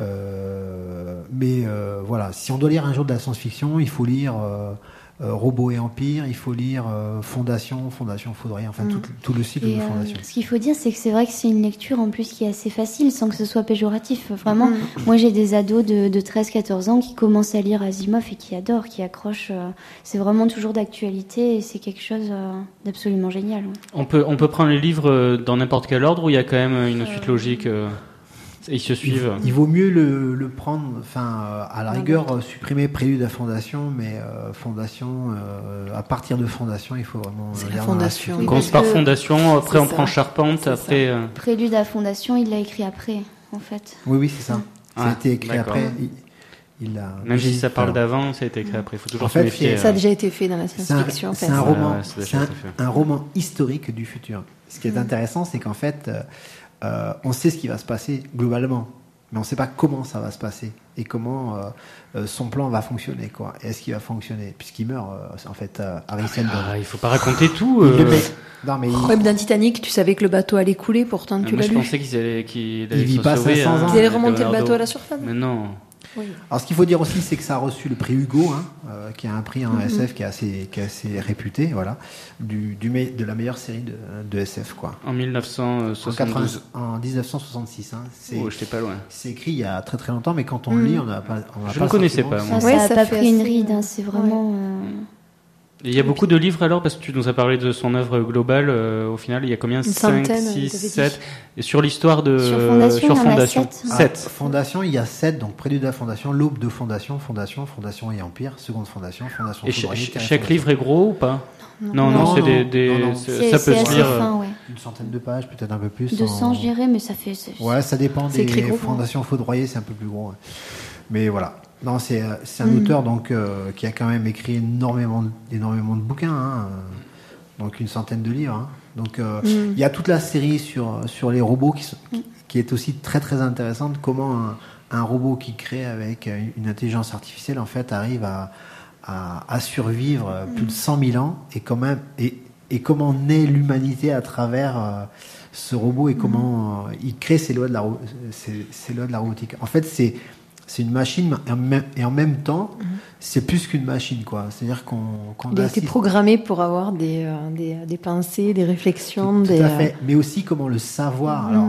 Euh, mais euh, voilà, si on doit lire un jour de la science-fiction, il faut lire euh, euh, Robot et Empire, il faut lire euh, Fondation, Fondation Foudrier, enfin mmh. tout, tout le cycle et de euh, Fondation. Ce qu'il faut dire, c'est que c'est vrai que c'est une lecture en plus qui est assez facile, sans que ce soit péjoratif. Vraiment, mmh. moi j'ai des ados de, de treize quatorze ans qui commencent à lire Asimov et qui adorent, qui accrochent. Euh, c'est vraiment toujours d'actualité et c'est quelque chose euh, d'absolument génial. Ouais. On peut, on peut prendre les livres dans n'importe quel ordre ou il y a quand même une suite euh... logique euh... Et ils se suivent. Il, il vaut mieux le, le prendre, enfin, euh, à la rigueur, euh, supprimer Prélude à Fondation, mais euh, Fondation, euh, à partir de Fondation, il faut vraiment. C'est la Fondation. On commence par Fondation, après on ça. prend Charpente, c'est après. Euh... Prélude à Fondation, il l'a écrit après, en fait. Oui, oui, c'est ça. Ça ah, a été écrit d'accord. après. Il, il a. Même si ça parle d'avant, ça a été écrit après. Il faut toujours en fait, se méfier. Ça a déjà été fait dans la science-fiction. C'est un, c'est un roman. Ouais, ouais, c'est un, un roman historique du futur. Ce qui est mmh. intéressant, c'est qu'en fait, euh, on sait ce qui va se passer globalement. Mais on ne sait pas comment ça va se passer et comment euh, euh, son plan va fonctionner, quoi. Et est-ce qu'il va fonctionner puisqu'il meurt euh, en fait euh, Harry Seldon. Ah, il faut pas raconter tout. Euh... Non mais il... même dans Titanic, tu savais que le bateau allait couler, pourtant tu ah, l'as je lu. Je pensais qu'ils allaient, qu'ils allaient il vit pas cinq cents ans. Qu'ils allaient remonter le bateau à la surface. Mais non. Oui. Alors ce qu'il faut dire aussi, c'est que ça a reçu le prix Hugo, hein, euh, qui est un prix en mm-hmm. S F qui est assez, qui est assez réputé, voilà, du, du me, de la meilleure série de, de S F, quoi. En dix-neuf cent soixante-douze. En dix-neuf cent soixante-six, hein. C'est, oh, j'étais pas loin. C'est écrit il y a très très longtemps, mais quand on mm. lit, on n'a pas. On a Je ne connaissais pas. Moi. Ça, ouais, ça, ça a pas fait pris une assez... ride, hein, c'est vraiment. Ouais. Euh... Il y a beaucoup de livres alors, parce que tu nous as parlé de son œuvre globale, euh, au final, il y a combien? cinq, six, sept Et sur l'histoire de... Sur Fondation, sur Fondation. sept. Ah, Fondation, il y a sept, donc Prélude à Fondation, L'aube de Fondation, Fondation, Fondation et Empire, Seconde Fondation, Fondation... Et ch- ch- chaque livre est gros ou pas? Non, non, non, non, non c'est des... des non, non. C'est, ça peut c'est se lire... Fin, ouais. Une centaine de pages, peut-être un peu plus. deux cents, en... je dirais, mais ça fait... C'est... Ouais, ça dépend c'est des gros, Fondations Foudroyer, c'est un peu plus gros. Ouais. Mais voilà. Non, c'est, c'est un mmh. auteur donc, euh, qui a quand même écrit énormément, énormément de bouquins, hein, donc une centaine de livres. Hein. Donc euh, mmh. il y a toute la série sur, sur les robots qui, sont, qui, qui est aussi très très intéressante. Comment un, un robot qui crée avec une intelligence artificielle en fait arrive à, à, à survivre mmh. plus de cent mille ans et, quand même, et, et comment naît l'humanité à travers euh, ce robot et comment euh, il crée ses lois de la, ses, ses lois de la robotique. En fait, c'est C'est une machine et en même, et en même temps, mmh. c'est plus qu'une machine, quoi. C'est-à-dire qu'on, qu'on il a été programmé pour avoir des, euh, des, des pensées, des réflexions. Tout, des, tout à fait. Mais aussi comment le savoir. Mmh. Alors,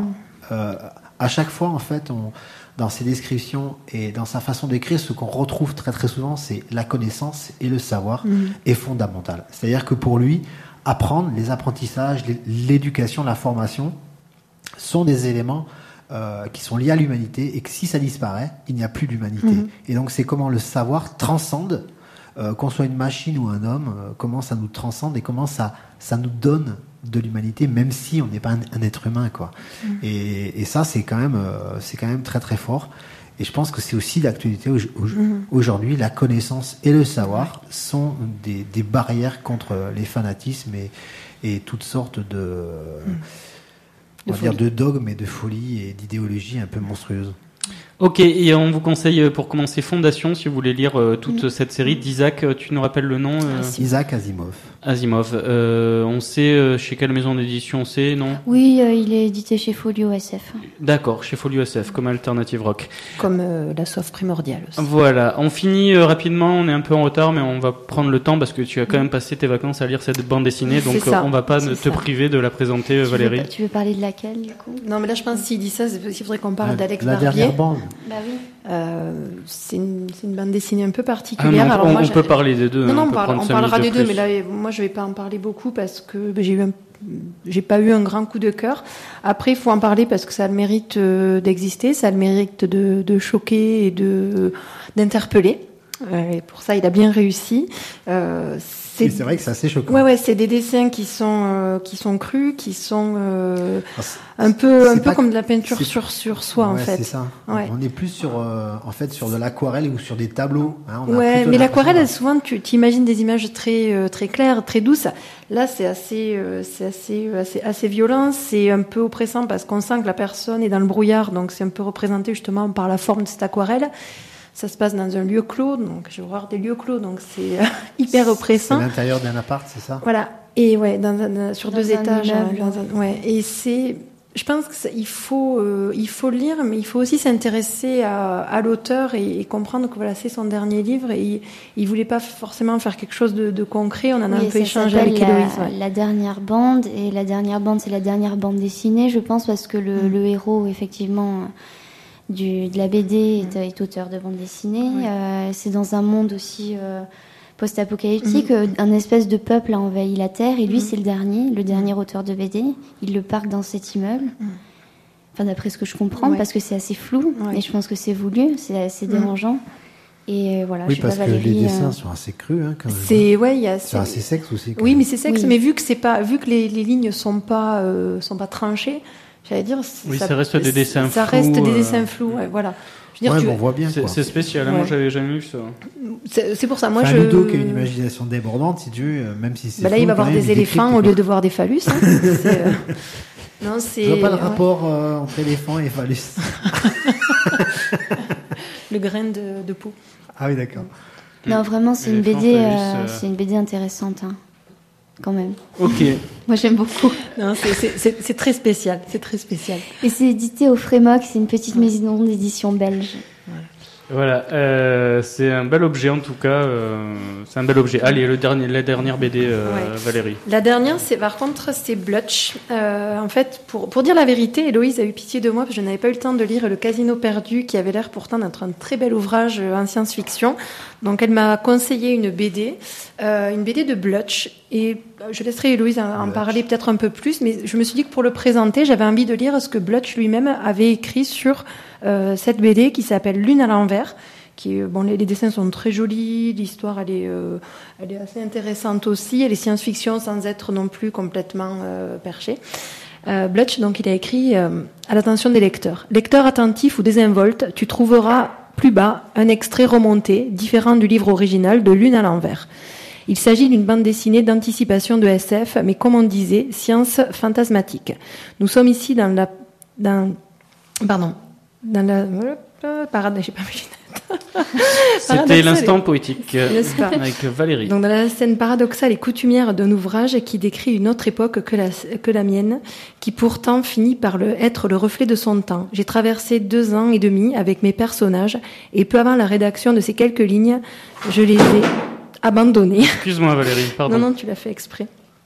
euh, à chaque fois, en fait, on, dans ses descriptions et dans sa façon d'écrire, ce qu'on retrouve très très souvent, c'est la connaissance et le savoir mmh. est fondamental. C'est-à-dire que pour lui, apprendre, les apprentissages, l'éducation, la formation sont des éléments euh, qui sont liés à l'humanité et que si ça disparaît, il n'y a plus d'humanité. Mmh. Et donc c'est comment le savoir transcende, euh, qu'on soit une machine ou un homme, euh, comment ça nous transcende et comment ça, ça nous donne de l'humanité, même si on n'est pas un, un être humain, quoi. Mmh. Et, et ça, c'est quand même, euh, c'est quand même très très fort. Et je pense que c'est aussi d'actualité au, au, mmh. aujourd'hui. La connaissance et le savoir sont des, des barrières contre les fanatismes et, et toutes sortes de, mmh. on va dire de dogmes et de folies et d'idéologies un peu monstrueuses. Ok, et on vous conseille pour commencer Fondation, si vous voulez lire euh, toute mmh. cette série d'Isaac. Tu nous rappelles le nom euh... Isaac Asimov. Asimov. Euh, on sait euh, chez quelle maison d'édition on sait, non? Oui, euh, il est édité chez Folio S F. D'accord, chez Folio S F, comme Alternative Rock. Comme euh, La Soif Primordiale aussi. Voilà, on finit euh, rapidement, on est un peu en retard, mais on va prendre le temps parce que tu as quand même passé tes vacances à lire cette bande dessinée, donc euh, on va pas ne, te priver de la présenter, tu Valérie. Veux, tu veux parler de laquelle, du coup? Non, mais là, je pense que s'il dit ça, c'est parce qu'il faudrait qu'on parle la, d'Alex la Barbier. Dernière bande. Bah oui. Euh, c'est, une, c'est une bande dessinée un peu particulière. Ah, on, Alors, on, moi, on peut parler des deux. Non, non, on, on, parle, on parlera des deux, mais là, moi, je vais pas en parler beaucoup parce que ben, j'ai eu un, j'ai pas eu un grand coup de cœur. Après, il faut en parler parce que ça a le mérite euh, d'exister, ça a le mérite de, de choquer et de d'interpeller. Euh, et pour ça, il a bien réussi. Euh, c'est... Oui, c'est vrai que c'est assez choquant. Ouais, ouais, c'est des dessins qui sont euh, qui sont crus, qui sont euh, un peu un peu pas... comme de la peinture c'est... sur sur soi ouais, en fait. C'est ça. Ouais. On est plus sur euh, en fait sur de l'aquarelle ou sur des tableaux. Hein, on ouais, a mais l'aquarelle, de... souvent tu t'imagines des images très euh, très claires, très douces. Là, c'est assez euh, c'est assez assez assez violent, c'est un peu oppressant parce qu'on sent que la personne est dans le brouillard, donc c'est un peu représenté justement par la forme de cette aquarelle. Ça se passe dans un lieu clos, donc j'ai horreur des lieux clos, donc c'est euh, hyper oppressant. C'est l'intérieur d'un appart, c'est ça? Voilà. Et ouais, dans un, sur dans deux un étages. Immeuble, dans un, ouais. Et c'est, je pense que ça, il faut, euh, il faut le lire, mais il faut aussi s'intéresser à, à l'auteur et, et comprendre que voilà, c'est son dernier livre et il, il voulait pas forcément faire quelque chose de, de concret. On en a oui, un peu échangé la, avec Héloïse. Ouais. La dernière bande et la dernière bande, c'est la dernière bande dessinée, je pense, parce que le, mmh. le héros, effectivement. Du, de la B D est, est auteur de bande dessinée. Ouais. Euh, c'est dans un monde aussi euh, post-apocalyptique. Mmh. Un espèce de peuple a envahi la Terre et lui, mmh. c'est le dernier, le dernier auteur de B D. Il le parque dans cet immeuble. Mmh. Enfin, d'après ce que je comprends, ouais. parce que c'est assez flou. Ouais. Et je pense que c'est voulu, c'est assez mmh. dérangeant. Et euh, voilà. Oui, je parce sais pas, que Valérie, les dessins euh... sont assez crus. Hein, quand même. C'est ouais, il y a. C'est assez sexe aussi. Oui, même. mais c'est sexe. Oui. Mais vu que c'est pas, vu que les, les lignes sont pas, euh, sont pas tranchées. J'allais dire, oui, ça, ça reste des dessins flous. Ça reste des dessins flous, ouais, voilà. Je veux dire, ouais, tu... bon, on voit bien. C'est, c'est spécial, ouais. Moi j'avais jamais vu ça. C'est, c'est pour ça, moi enfin, je. Ludo qui a une imagination débordante, si tu veux, même si c'est. Bah là, flou, il va voir des éléphants au lieu de voir des phallus. Hein. c'est, euh... Non, c'est. Je vois pas le ouais. rapport euh, entre éléphant et phallus. Le grain de, de peau. Ah oui, d'accord. Non, vraiment, c'est une B D, euh, c'est une B D intéressante. Hein. Quand même. Ok. Moi j'aime beaucoup. Non, c'est, c'est, c'est, c'est très spécial, c'est très spécial. Et c'est édité au Frémoc, c'est une petite maison d'édition belge. Ouais. Voilà, euh, c'est un bel objet en tout cas. Euh, c'est un bel objet. Allez, le dernier, la dernière B D, euh, ouais. Valérie. La dernière, c'est par contre, c'est Blutch. Euh, en fait, pour pour dire la vérité, Héloïse a eu pitié de moi parce que je n'avais pas eu le temps de lire Le Casino perdu, qui avait l'air pourtant d'être un très bel ouvrage en science-fiction. Donc, elle m'a conseillé une B D, euh, une B D de Blutch. Et je laisserai Héloïse en, en parler peut-être un peu plus, mais je me suis dit que pour le présenter, j'avais envie de lire ce que Blutch lui-même avait écrit sur euh, cette B D qui s'appelle Lune à l'envers. Qui, bon, les, les dessins sont très jolis, l'histoire elle est, euh, elle est assez intéressante aussi, elle est science-fiction sans être non plus complètement euh, perchée. Euh, Blutch, donc, il a écrit euh, à l'attention des lecteurs. Lecteur attentif ou désinvolte, tu trouveras plus bas un extrait remonté, différent du livre original de Lune à l'envers. Il s'agit d'une bande dessinée d'anticipation de S F, mais comme on disait, science fantasmatique. Nous sommes ici dans la, dans, pardon, dans la, parade, j'ai pas mes lunettes. C'était l'instant poétique avec Valérie. Donc dans la scène paradoxale et coutumière d'un ouvrage qui décrit une autre époque que la, que la mienne, qui pourtant finit par le, être le reflet de son temps. J'ai traversé deux ans et demi avec mes personnages, et peu avant la rédaction de ces quelques lignes, je les ai abandonnés. Excuse-moi Valérie, pardon. Non, non, tu l'as fait exprès.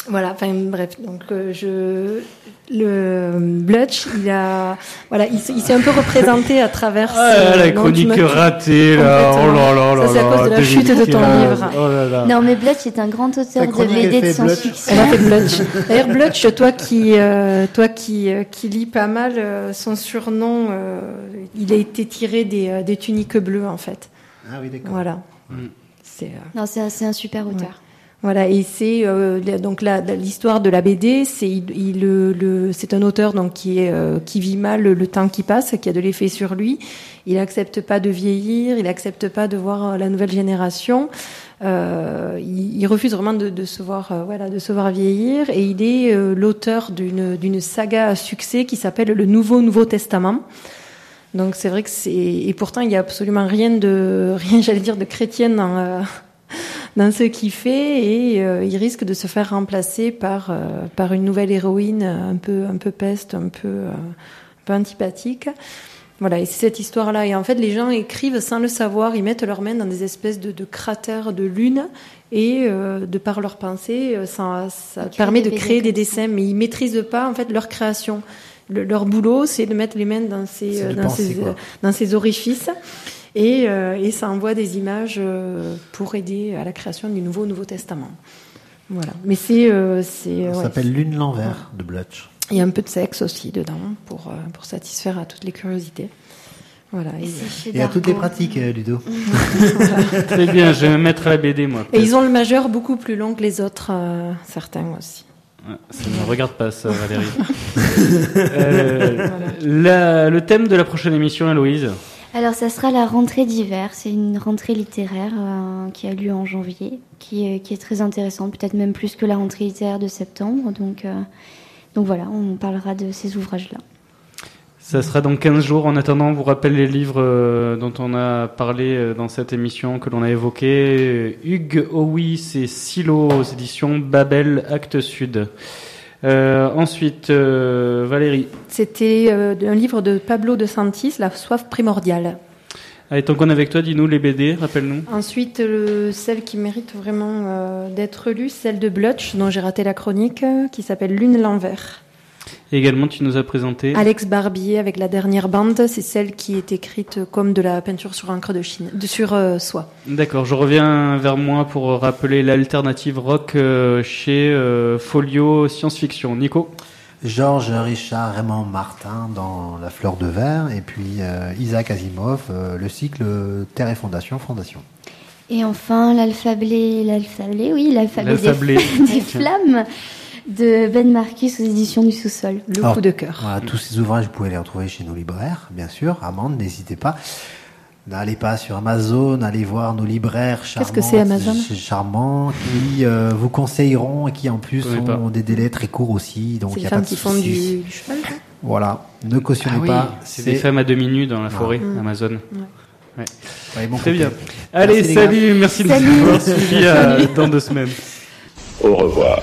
Voilà, enfin bref, donc euh, je le Blutch, il a voilà, il, il s'est un peu représenté à travers ah, ce, la chronique ratée là, oh là là là. Ça c'est à cause de la chute de ton livre. Oh là là. Non mais Blutch est un grand auteur de B D de science-fiction. Elle a fait Blutch. D'ailleurs Blutch, toi qui euh, toi qui euh, qui lis pas mal, euh, son surnom, euh, il a été tiré des euh, des tuniques bleues en fait. Ah oui d'accord. Voilà. Mm. C'est euh... non c'est un, c'est un super auteur. Ouais. Voilà, et c'est euh, donc la, l'histoire de la B D, c'est il, il le, le c'est un auteur donc qui est euh, qui vit mal le, le temps qui passe, qui a de l'effet sur lui. Il accepte pas de vieillir, il accepte pas de voir la nouvelle génération. Euh, il, il refuse vraiment de, de se voir euh, voilà de se voir vieillir, et il est euh, l'auteur d'une d'une saga à succès qui s'appelle le Nouveau Nouveau Testament. Donc c'est vrai que c'est et pourtant il y a absolument rien de rien j'allais dire de chrétien dans euh, dans ce qu'il fait, et euh, il risque de se faire remplacer par euh, par une nouvelle héroïne un peu un peu peste, un peu euh, un peu antipathique. Voilà, et c'est cette histoire-là. Et en fait, les gens écrivent sans le savoir, ils mettent leurs mains dans des espèces de, de cratères de lune, et euh, de par leurs pensées, ça, ça permet de créer des dessins, mais ils maîtrisent pas en fait leur création. Le, leur boulot, c'est de mettre les mains dans ces euh, dans ces euh, dans ces orifices. Et, euh, et ça envoie des images euh, pour aider à la création du nouveau Nouveau Testament. Voilà. Mais c'est, euh, c'est. Ça ouais, s'appelle c'est... Lune l'envers de Blutch. Il y a un peu de sexe aussi dedans pour euh, pour satisfaire à toutes les curiosités. Voilà. Et, et, et à toutes les pratiques, Ludo. Voilà. Très bien, je vais me mettre à la B D moi. Et ils ont le majeur beaucoup plus long que les autres, euh, certains aussi. Ouais, ça ne me regarde pas, ça, Valérie. euh, voilà. la, le thème de la prochaine émission, Héloïse. Alors, ça sera la rentrée d'hiver. C'est une rentrée littéraire euh, qui a lieu en janvier, qui est, qui est très intéressante, peut-être même plus que la rentrée littéraire de septembre. Donc, euh, donc voilà, on parlera de ces ouvrages-là. Ça sera dans quinze jours. En attendant, on vous rappelle les livres euh, dont on a parlé euh, dans cette émission, que l'on a évoqué. Hugues Owis et Silo aux éditions Babel, Actes Sud. Euh, ensuite, euh, Valérie. C'était euh, un livre de Pablo de Santis, La soif primordiale. Allez, tant qu'on est avec toi, dis-nous les B D, rappelle-nous. Ensuite, le, celle qui mérite vraiment euh, d'être lue, celle de Blutch, dont j'ai raté la chronique, qui s'appelle Lune l'envers. Et également, tu nous as présenté Alex Barbier avec La dernière bande, c'est celle qui est écrite comme de la peinture sur encre de Chine, de, sur euh, soie. D'accord, je reviens vers moi pour rappeler l'alternative rock euh, chez euh, Folio Science-Fiction. Nico? Georges Richard Raymond Martin dans La fleur de verre, et puis euh, Isaac Asimov, euh, le cycle Terre et Fondation, Fondation. Et enfin, l'alphabet, l'alphabet, oui, l'alphabet, l'alphabet. Des, des flammes de Ben Marquis aux éditions du Sous-sol. Le Alors, coup de cœur. Voilà, tous ces ouvrages, vous pouvez les retrouver chez nos libraires, bien sûr. Amande, n'hésitez pas. N'allez pas sur Amazon, allez voir nos libraires charmants. Qu'est-ce que c'est Amazon ? Charmants, qui euh, vous conseilleront et qui en plus ont pas. des délais très courts aussi. Donc c'est il les y a femmes pas de qui font soucis. du, du cheval, quoi. Voilà, ne cautionnez Ah oui, pas. c'est, c'est des femmes à demi nues dans la forêt, mmh. Amazon. Ouais. Ouais. Ouais, bon Très côté. bien. Allez, merci, salut, merci de Salut. nous avoir suivis euh, dans deux semaines. Au revoir.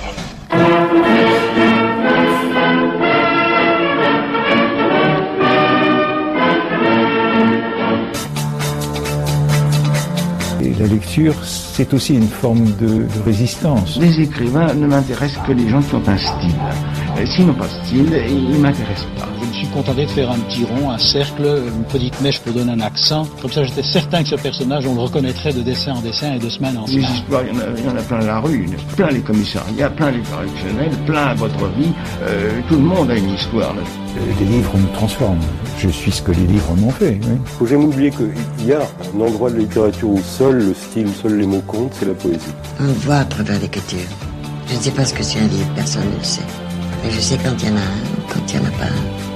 Et la lecture, c'est aussi une forme de, de résistance. Les écrivains ne m'intéressent que les gens qui ont un style. Euh, S'ils n'ont pas de style, ils ne m'intéressent pas. Je me suis contenté de faire un petit rond, un cercle, une petite mèche pour donner un accent. Comme ça, j'étais certain que ce personnage, on le reconnaîtrait de dessin en dessin et de semaine en Les semaine. histoires, il y en a, il y en a plein la rue, plein les commissariats, plein les correctionnels, plein votre vie. Euh, tout le monde a une histoire. Là. Les livres me transforment. Je suis ce que les livres m'ont fait. Oui. Faut jamais oublier qu'il y a un endroit de la littérature où seul le style, seuls les mots comptent, c'est la poésie. On voit à travers l'écriture. Je ne sais pas ce que c'est un livre, personne ne le sait. Mais je sais quand il y en a un, quand il n'y en a pas un.